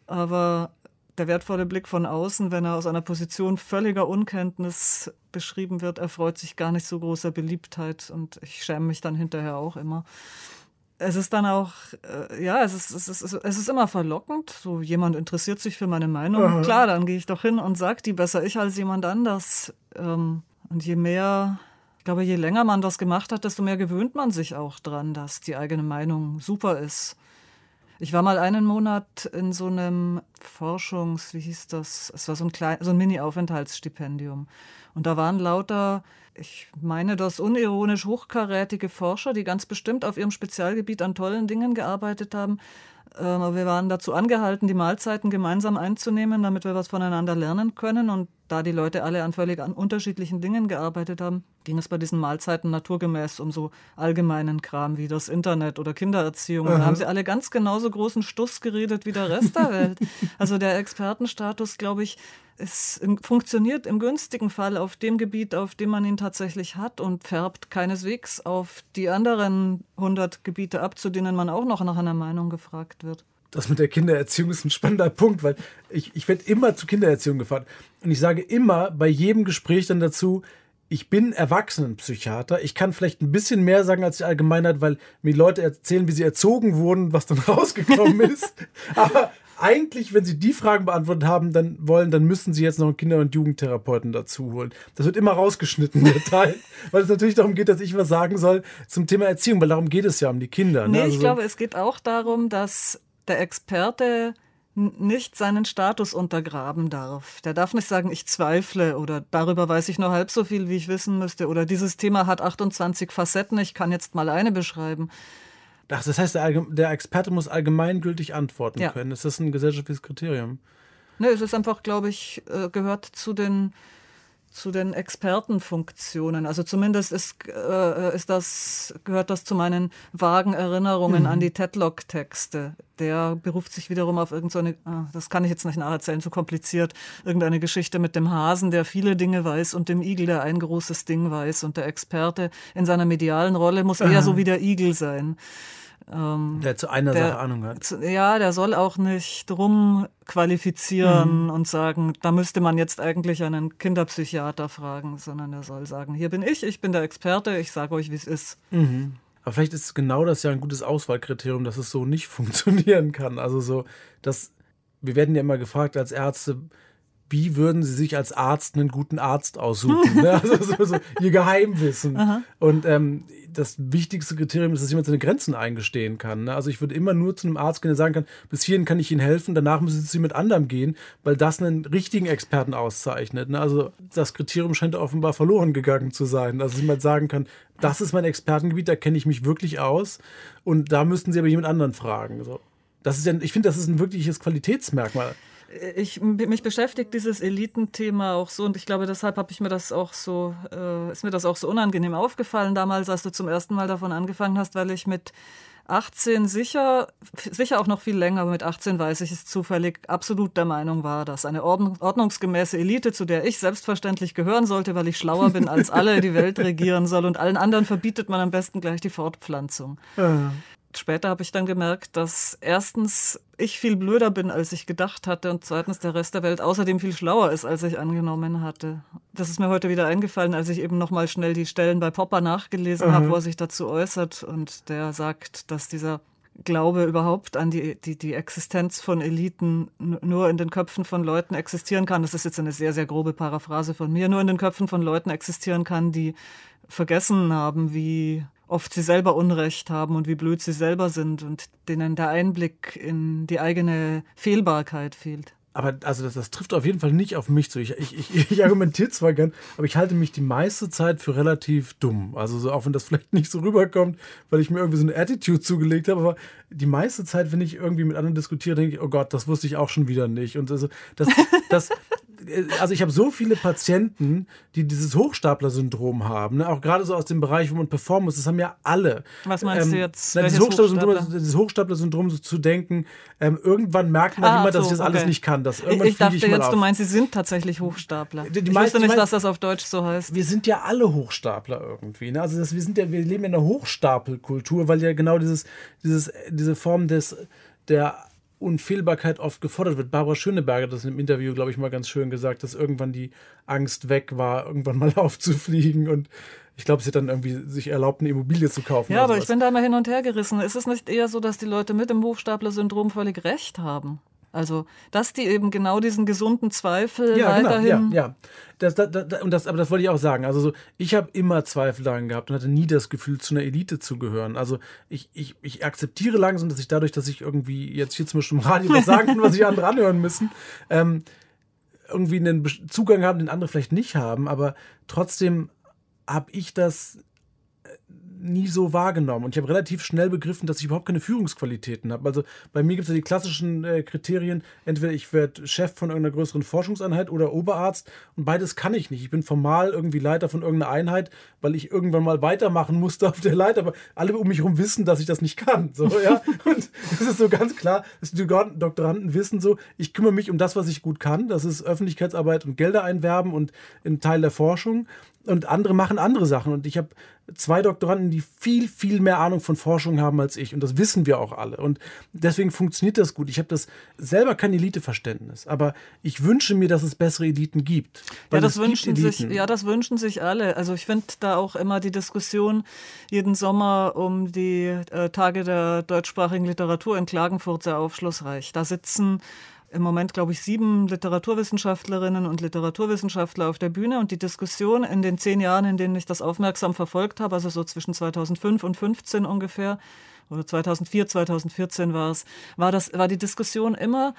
aber der wertvolle Blick von außen, wenn er aus einer Position völliger Unkenntnis beschrieben wird, erfreut sich gar nicht so großer Beliebtheit und ich schäme mich dann hinterher auch immer. Es ist dann auch, äh, ja, es ist, es, ist, es ist immer verlockend, so jemand interessiert sich für meine Meinung, Aha. klar, dann gehe ich doch hin und sage die besser ich als jemand anders. Ähm, und je mehr, ich glaube, je länger man das gemacht hat, desto mehr gewöhnt man sich auch dran, dass die eigene Meinung super ist. Ich war mal einen Monat in so einem Forschungs-, wie hieß das? Es war so ein, klein, so ein Mini-Aufenthaltsstipendium. Und da waren lauter, ich meine das unironisch hochkarätige Forscher, die ganz bestimmt auf ihrem Spezialgebiet an tollen Dingen gearbeitet haben. Aber wir waren dazu angehalten, die Mahlzeiten gemeinsam einzunehmen, damit wir was voneinander lernen können. Und da die Leute alle an völlig an unterschiedlichen Dingen gearbeitet haben, ging es bei diesen Mahlzeiten naturgemäß um so allgemeinen Kram wie das Internet oder Kindererziehung. Und da haben sie alle ganz genauso großen Stuss geredet wie der Rest der Welt. Also der Expertenstatus, glaube ich, ist, funktioniert im günstigen Fall auf dem Gebiet, auf dem man ihn tatsächlich hat und färbt keineswegs auf die anderen hundert Gebiete ab, zu denen man auch noch nach einer Meinung gefragt wird. Das mit der Kindererziehung ist ein spannender Punkt, weil ich, ich werde immer zu Kindererziehung gefragt. Und ich sage immer bei jedem Gespräch dann dazu, ich bin Erwachsenenpsychiater. Ich kann vielleicht ein bisschen mehr sagen als die Allgemeinheit, weil mir die Leute erzählen, wie sie erzogen wurden, was dann rausgekommen ist. Aber eigentlich, wenn sie die Fragen beantwortet haben, dann wollen, dann müssen sie jetzt noch einen Kinder- und Jugendtherapeuten dazu holen. Das wird immer rausgeschnitten, der Teil, weil es natürlich darum geht, dass ich was sagen soll zum Thema Erziehung, weil darum geht es ja um die Kinder. Nee, ne? also ich glaube, es geht auch darum, dass der Experte nicht seinen Status untergraben darf. Der darf nicht sagen, ich zweifle oder darüber weiß ich nur halb so viel, wie ich wissen müsste oder dieses Thema hat achtundzwanzig Facetten, ich kann jetzt mal eine beschreiben. Ach, das heißt, der, Allgeme- der Experte muss allgemeingültig antworten ja. können. Ist das ein gesellschaftliches Kriterium? Nee, es ist einfach, glaube ich, gehört zu den zu den Expertenfunktionen. Also zumindest ist, äh, ist das, gehört das zu meinen vagen Erinnerungen mhm. an die Tetlock-Texte. Der beruft sich wiederum auf irgendeine, so ah, das kann ich jetzt nicht nacherzählen, zu kompliziert, irgendeine Geschichte mit dem Hasen, der viele Dinge weiß und dem Igel, der ein großes Ding weiß. Und der Experte in seiner medialen Rolle muss eher Aha. so wie der Igel sein. Ähm, der zu einer der, Sache Ahnung hat. Zu, ja, der soll auch nicht rumqualifizieren mhm. und sagen, da müsste man jetzt eigentlich einen Kinderpsychiater fragen, sondern er soll sagen, hier bin ich, ich bin der Experte, ich sage euch, wie es ist. Mhm. Aber vielleicht ist genau das ja ein gutes Auswahlkriterium, dass es so nicht funktionieren kann. Also so, dass wir werden ja immer gefragt als Ärzte, wie würden Sie sich als Arzt einen guten Arzt aussuchen? Ne? Also so, so ihr Geheimwissen. Aha. Und ähm, das wichtigste Kriterium ist, dass jemand seine Grenzen eingestehen kann. Ne? Also ich würde immer nur zu einem Arzt gehen, der sagen kann, bis hierhin kann ich Ihnen helfen, danach müssen Sie mit anderem gehen, weil das einen richtigen Experten auszeichnet. Ne? Also das Kriterium scheint offenbar verloren gegangen zu sein. Also jemand sagen kann, das ist mein Expertengebiet, da kenne ich mich wirklich aus und da müssten Sie aber jemand anderen fragen. So. Das ist ja, ich finde, das ist ein wirkliches Qualitätsmerkmal. Ich, mich beschäftigt dieses Elitenthema auch so und ich glaube, deshalb habe ich mir das auch so, äh, ist mir das auch so unangenehm aufgefallen damals, als du zum ersten Mal davon angefangen hast, weil ich mit achtzehn sicher, sicher auch noch viel länger, aber mit achtzehn weiß ich es zufällig, absolut der Meinung war, dass eine ordnungsgemäße Elite, zu der ich selbstverständlich gehören sollte, weil ich schlauer bin als alle, die Welt regieren soll und allen anderen verbietet man am besten gleich die Fortpflanzung. Ja. Später habe ich dann gemerkt, dass erstens ich viel blöder bin, als ich gedacht hatte und zweitens der Rest der Welt außerdem viel schlauer ist, als ich angenommen hatte. Das ist mir heute wieder eingefallen, als ich eben noch mal schnell die Stellen bei Popper nachgelesen mhm. habe, wo er sich dazu äußert und der sagt, dass dieser Glaube überhaupt an die, die, die Existenz von Eliten nur in den Köpfen von Leuten existieren kann. Das ist jetzt eine sehr, sehr grobe Paraphrase von mir. Nur in den Köpfen von Leuten existieren kann, die vergessen haben, wie oft sie selber Unrecht haben und wie blöd sie selber sind und denen der Einblick in die eigene Fehlbarkeit fehlt. Aber also das, das trifft auf jeden Fall nicht auf mich zu. Ich, ich, ich, ich argumentiere zwar gern, aber ich halte mich die meiste Zeit für relativ dumm. Also so, auch wenn das vielleicht nicht so rüberkommt, weil ich mir irgendwie so eine Attitude zugelegt habe, aber die meiste Zeit, wenn ich irgendwie mit anderen diskutiere, denke ich, oh Gott, das wusste ich auch schon wieder nicht. Und also das, das also ich habe so viele Patienten, die dieses Hochstapler-Syndrom haben, ne? Auch gerade so aus dem Bereich, wo man performen muss, das haben ja alle. Was meinst ähm, du jetzt? Na, dieses Hochstapler-Syndrom, dieses Hochstapler-Syndrom so zu denken, ähm, irgendwann merkt man ah, immer, dass so, ich das okay. alles nicht kann. Dass irgendwann ich dachte ich jetzt, auf. du meinst, sie sind tatsächlich Hochstapler. Die, die ich meisten, wusste nicht, die dass das auf Deutsch so heißt. Wir sind ja alle Hochstapler irgendwie. Ne? Also das, wir, sind ja, wir leben in einer Hochstapelkultur, weil ja genau dieses, dieses, diese Form des, der Unfehlbarkeit oft gefordert wird. Barbara Schöneberger hat das im Interview, glaube ich, mal ganz schön gesagt, dass irgendwann die Angst weg war, irgendwann mal aufzufliegen. Und ich glaube, sie hat dann irgendwie sich erlaubt, eine Immobilie zu kaufen. Ja, aber sowas. ich bin da immer hin und her gerissen. Ist es nicht eher so, dass die Leute mit dem Hochstapler-Syndrom völlig recht haben? Also, dass die eben genau diesen gesunden Zweifel ja, weiterhin... Genau, ja, ja. Das, das, das, und das, aber das wollte ich auch sagen. Also so, ich habe immer Zweifel daran gehabt und hatte nie das Gefühl, zu einer Elite zu gehören. Also ich, ich, ich akzeptiere langsam, dass ich dadurch, dass ich irgendwie jetzt hier zum Beispiel im Radio was sagen kann, was sich andere anhören müssen, ähm, irgendwie einen Zugang haben, den andere vielleicht nicht haben. Aber trotzdem habe ich das nie so wahrgenommen. Und ich habe relativ schnell begriffen, dass ich überhaupt keine Führungsqualitäten habe. Also bei mir gibt es ja die klassischen äh, Kriterien, entweder ich werde Chef von irgendeiner größeren Forschungseinheit oder Oberarzt und beides kann ich nicht. Ich bin formal irgendwie Leiter von irgendeiner Einheit, weil ich irgendwann mal weitermachen musste auf der Leiter, aber alle um mich herum wissen, dass ich das nicht kann. So, ja? Und das ist so ganz klar, dass die Doktoranden wissen so, ich kümmere mich um das, was ich gut kann. Das ist Öffentlichkeitsarbeit und Gelder einwerben und ein Teil der Forschung. Und andere machen andere Sachen. Und ich habe zwei Doktoranden, die viel, viel mehr Ahnung von Forschung haben als ich. Und das wissen wir auch alle. Und deswegen funktioniert das gut. Ich habe das selber kein Eliteverständnis. Aber ich wünsche mir, dass es bessere Eliten gibt. Ja das, wünschen sich, ja, das wünschen sich alle. Also ich finde da auch immer die Diskussion jeden Sommer um die äh, Tage der deutschsprachigen Literatur in Klagenfurt sehr aufschlussreich. Da sitzen im Moment, glaube ich, sieben Literaturwissenschaftlerinnen und Literaturwissenschaftler auf der Bühne. Und die Diskussion in den zehn Jahren, in denen ich das aufmerksam verfolgt habe, also so zwischen zweitausendfünf und fünfzehn ungefähr, oder zweitausendvier, zweitausendvierzehn war es, war, das, war die Diskussion immer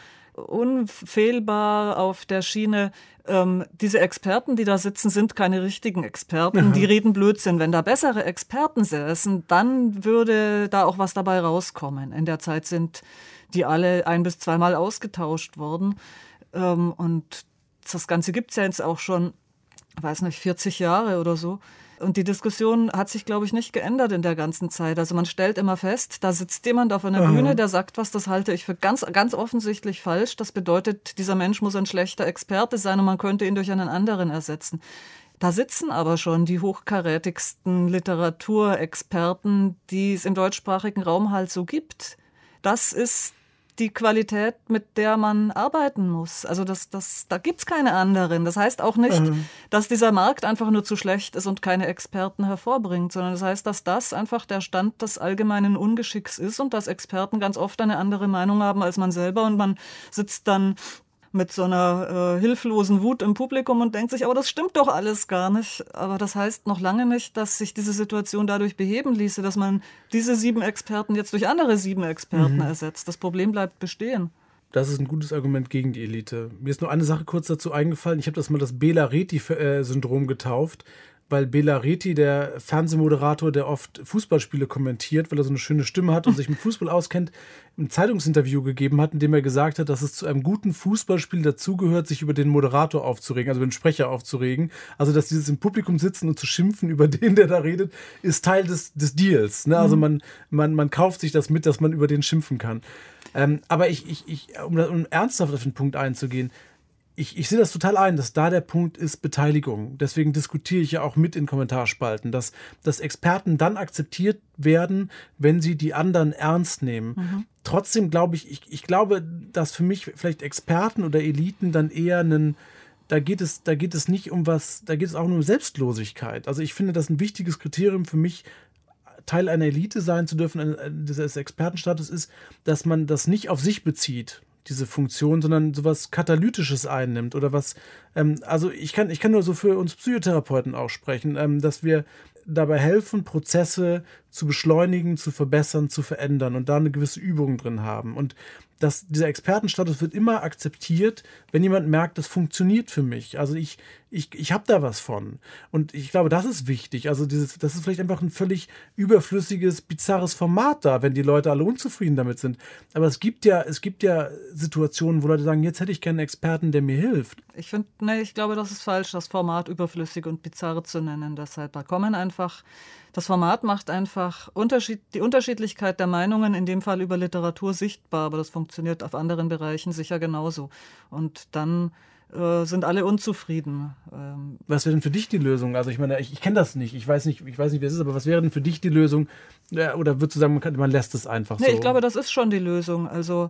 unfehlbar auf der Schiene, ähm, diese Experten, die da sitzen, sind keine richtigen Experten, mhm. die reden Blödsinn. Wenn da bessere Experten säßen, dann würde da auch was dabei rauskommen. In der Zeit sind die alle ein- bis zweimal ausgetauscht worden. Ähm, und das Ganze gibt es ja jetzt auch schon, weiß nicht, vierzig Jahre oder so. Und die Diskussion hat sich, glaube ich, nicht geändert in der ganzen Zeit. Also man stellt immer fest, da sitzt jemand auf einer Aha. Bühne, der sagt was, das halte ich für ganz, ganz offensichtlich falsch. Das bedeutet, dieser Mensch muss ein schlechter Experte sein und man könnte ihn durch einen anderen ersetzen. Da sitzen aber schon die hochkarätigsten Literaturexperten, die es im deutschsprachigen Raum halt so gibt. Das ist die Qualität, mit der man arbeiten muss. Also das, das, da gibt's keine anderen. Das heißt auch nicht, mhm. dass dieser Markt einfach nur zu schlecht ist und keine Experten hervorbringt, sondern das heißt, dass das einfach der Stand des allgemeinen Ungeschicks ist und dass Experten ganz oft eine andere Meinung haben als man selber und man sitzt dann mit so einer äh, hilflosen Wut im Publikum und denkt sich, aber das stimmt doch alles gar nicht. Aber das heißt noch lange nicht, dass sich diese Situation dadurch beheben ließe, dass man diese sieben Experten jetzt durch andere sieben Experten mhm. ersetzt. Das Problem bleibt bestehen. Das ist ein gutes Argument gegen die Elite. Mir ist nur eine Sache kurz dazu eingefallen. Ich habe das mal das Bela-Reti-Syndrom getauft, weil Bela Reti, der Fernsehmoderator, der oft Fußballspiele kommentiert, weil er so eine schöne Stimme hat und sich mit Fußball auskennt, ein Zeitungsinterview gegeben hat, in dem er gesagt hat, dass es zu einem guten Fußballspiel dazugehört, sich über den Moderator aufzuregen, also über den Sprecher aufzuregen. Also, dass dieses im Publikum sitzen und zu schimpfen über den, der da redet, ist Teil des, des Deals. Ne? Also man, man, man kauft sich das mit, dass man über den schimpfen kann. Ähm, aber ich, ich, ich, um, um ernsthaft auf den Punkt einzugehen, Ich, ich sehe das total ein, dass da der Punkt ist Beteiligung. Deswegen diskutiere ich ja auch mit in Kommentarspalten, dass, dass Experten dann akzeptiert werden, wenn sie die anderen ernst nehmen. Mhm. Trotzdem glaube ich, ich, ich glaube, dass für mich vielleicht Experten oder Eliten dann eher einen, da geht es, da geht es nicht um was, da geht es auch nur um Selbstlosigkeit. Also ich finde, das ein wichtiges Kriterium für mich, Teil einer Elite sein zu dürfen, des Expertenstatus ist, dass man das nicht auf sich bezieht, diese Funktion, sondern sowas Katalytisches einnimmt oder was, ähm, also ich kann, ich kann nur so für uns Psychotherapeuten auch sprechen, ähm, dass wir dabei helfen, Prozesse zu beschleunigen, zu verbessern, zu verändern und da eine gewisse Übung drin haben. Und das, dieser Expertenstatus wird immer akzeptiert, wenn jemand merkt, das funktioniert für mich. Also ich, ich, ich habe da was von. Und ich glaube, das ist wichtig. Also dieses, das ist vielleicht einfach ein völlig überflüssiges, bizarres Format da, wenn die Leute alle unzufrieden damit sind. Aber es gibt ja, es gibt ja Situationen, wo Leute sagen, jetzt hätte ich gerne einen Experten, der mir hilft. Ich finde, nee, ich glaube, das ist falsch, das Format überflüssig und bizarr zu nennen. Deshalb, da kommen einfach, das Format macht einfach Unterschied, die Unterschiedlichkeit der Meinungen, in dem Fall über Literatur, sichtbar, aber das funktioniert auf anderen Bereichen sicher genauso. Und dann äh, sind alle unzufrieden. Ähm was wäre denn für dich die Lösung? Also ich meine, ich, ich kenne das nicht, ich weiß nicht, ich weiß nicht, wie es ist, aber was wäre denn für dich die Lösung? Oder würdest du sagen, man, kann, man lässt es einfach nee, so? Ich glaube, das ist schon die Lösung. Also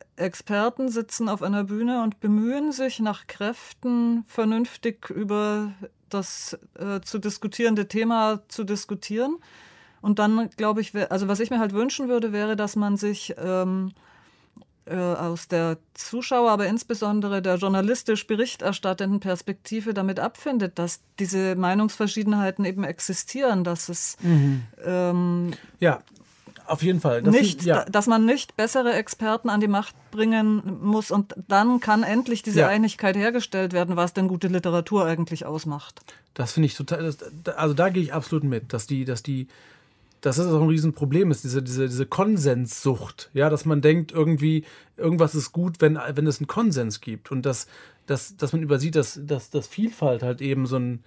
Experten sitzen auf einer Bühne und bemühen sich nach Kräften vernünftig über das äh, zu diskutierende Thema zu diskutieren. Und dann, glaube ich, also was ich mir halt wünschen würde, wäre, dass man sich ähm, äh, aus der Zuschauer, aber insbesondere der journalistisch berichterstattenden Perspektive damit abfindet, dass diese Meinungsverschiedenheiten eben existieren, dass es Mhm. ähm, Ja, auf jeden Fall. Das nicht, sind- ja. dass man nicht bessere Experten an die Macht bringen muss und dann kann endlich diese Ja. Einigkeit hergestellt werden, was denn gute Literatur eigentlich ausmacht. Das finde ich total, das, da- also da gehe ich absolut mit, dass die, dass die, dass das auch ein Riesenproblem ist, diese, diese, diese Konsenssucht, ja, dass man denkt, irgendwie, irgendwas ist gut, wenn, wenn es einen Konsens gibt und dass, dass, dass man übersieht, dass, dass, dass Vielfalt halt eben so eine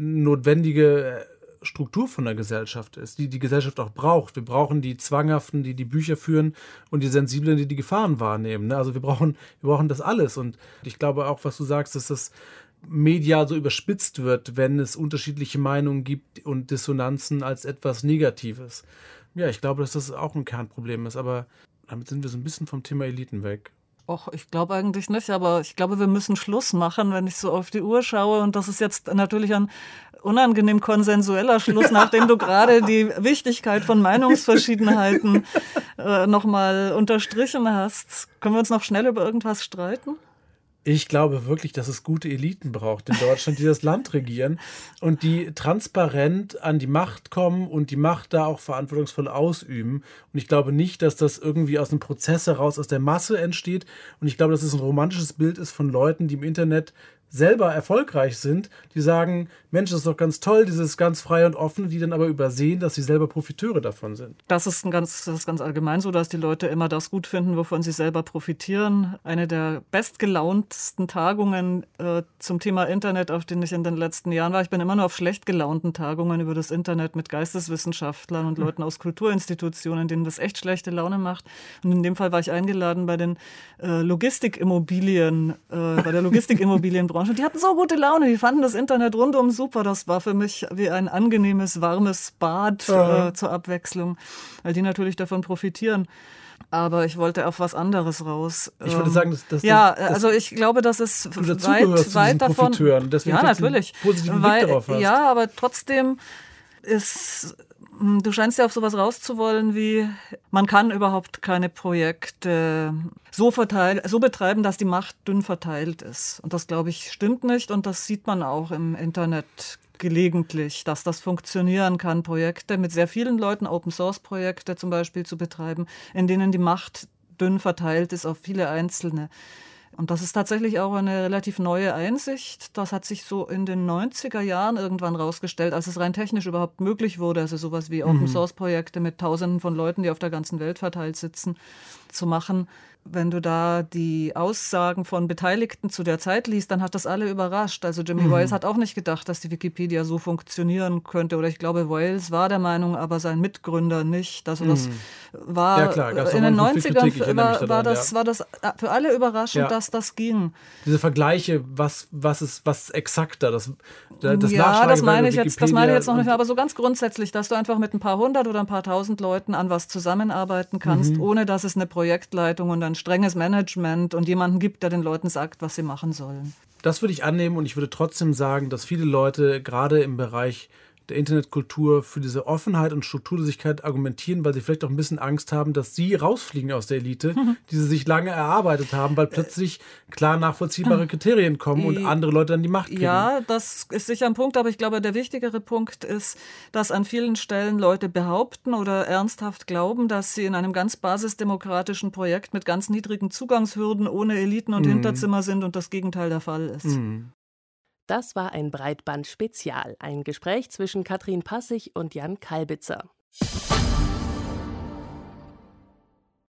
notwendige Struktur von der Gesellschaft ist, die die Gesellschaft auch braucht. Wir brauchen die Zwanghaften, die die Bücher führen und die Sensiblen, die die Gefahren wahrnehmen. Ne? Also wir brauchen, wir brauchen das alles und ich glaube auch, was du sagst, dass das medial so überspitzt wird, wenn es unterschiedliche Meinungen gibt und Dissonanzen als etwas Negatives. Ja, ich glaube, dass das auch ein Kernproblem ist, aber damit sind wir so ein bisschen vom Thema Eliten weg. Och, ich glaube eigentlich nicht, aber ich glaube, wir müssen Schluss machen, wenn ich so auf die Uhr schaue. Und das ist jetzt natürlich ein unangenehm konsensueller Schluss, nachdem du gerade die Wichtigkeit von Meinungsverschiedenheiten äh, nochmal unterstrichen hast. Können wir uns noch schnell über irgendwas streiten? Ich glaube wirklich, dass es gute Eliten braucht in Deutschland, die das Land regieren und die transparent an die Macht kommen und die Macht da auch verantwortungsvoll ausüben. Und ich glaube nicht, dass das irgendwie aus einem Prozess heraus aus der Masse entsteht. Und ich glaube, dass es ein romantisches Bild ist von Leuten, die im Internet selber erfolgreich sind, die sagen, Mensch, das ist doch ganz toll, dieses ganz freie und offene, die dann aber übersehen, dass sie selber Profiteure davon sind. Das ist, ein ganz, das ist ganz allgemein so, dass die Leute immer das gut finden, wovon sie selber profitieren. Eine der bestgelauntesten Tagungen äh, zum Thema Internet, auf denen ich in den letzten Jahren war. Ich bin immer nur auf schlecht gelaunten Tagungen über das Internet mit Geisteswissenschaftlern und Leuten aus Kulturinstitutionen, denen das echt schlechte Laune macht. Und in dem Fall war ich eingeladen bei den äh, Logistikimmobilien, äh, bei der Logistikimmobilienbranche. Die hatten so gute Laune, die fanden das Internet rundum super. Das war für mich wie ein angenehmes, warmes Bad Ja. äh, zur Abwechslung, weil die natürlich davon profitieren. Aber ich wollte auf was anderes raus. Ich würde Ähm, sagen, dass, dass ja, dass also ich glaube, dass es du dazugehörst weit, zu diesen weit davon. Profiteuren, deswegen Ja, trotzdem natürlich. positiven Blick Weil, darauf hast. ja, aber trotzdem ist, du scheinst ja auf sowas rauszuwollen wie, man kann überhaupt keine Projekte so verteilen, so betreiben, dass die Macht dünn verteilt ist. Und das, glaube ich, stimmt nicht. Und das sieht man auch im Internet gelegentlich, dass das funktionieren kann, Projekte mit sehr vielen Leuten, Open-Source-Projekte zum Beispiel zu betreiben, in denen die Macht dünn verteilt ist auf viele Einzelne. Und das ist tatsächlich auch eine relativ neue Einsicht. Das hat sich so in den neunziger Jahren irgendwann rausgestellt, als es rein technisch überhaupt möglich wurde, also sowas wie Open-Source-Projekte mit Tausenden von Leuten, die auf der ganzen Welt verteilt sitzen, zu machen. Wenn du da die Aussagen von Beteiligten zu der Zeit liest, dann hat das alle überrascht. Also Jimmy mhm. Wales hat auch nicht gedacht, dass die Wikipedia so funktionieren könnte. Oder ich glaube, Wales war der Meinung, aber sein Mitgründer nicht. Also das mhm. war ja, klar, gab's in den auch mal viel neunzigern Kritik, ich war, erinnere mich war, daran, das, ja. war das für alle überraschend, Ja. dass das ging. Diese Vergleiche, was, was ist was exakter, das, das ja, das meine ich bei jetzt, das meine ich jetzt noch nicht, Wikipedia aber so ganz grundsätzlich, dass du einfach mit ein paar hundert oder ein paar tausend Leuten an was zusammenarbeiten kannst, Mhm. ohne dass es eine Projektleitung und ein strenges Management und jemanden gibt, der den Leuten sagt, was sie machen sollen. Das würde ich annehmen und ich würde trotzdem sagen, dass viele Leute gerade im Bereich der Internetkultur für diese Offenheit und Strukturlosigkeit argumentieren, weil sie vielleicht auch ein bisschen Angst haben, dass sie rausfliegen aus der Elite, die sie sich lange erarbeitet haben, weil plötzlich klar nachvollziehbare Kriterien kommen und andere Leute an die Macht kriegen. Ja, das ist sicher ein Punkt, aber ich glaube, der wichtigere Punkt ist, dass an vielen Stellen Leute behaupten oder ernsthaft glauben, dass sie in einem ganz basisdemokratischen Projekt mit ganz niedrigen Zugangshürden ohne Eliten und Mhm. Hinterzimmer sind und das Gegenteil der Fall ist. Mhm. Das war ein Breitband-Spezial, ein Gespräch zwischen Katrin Passig und Jan Kalbitzer.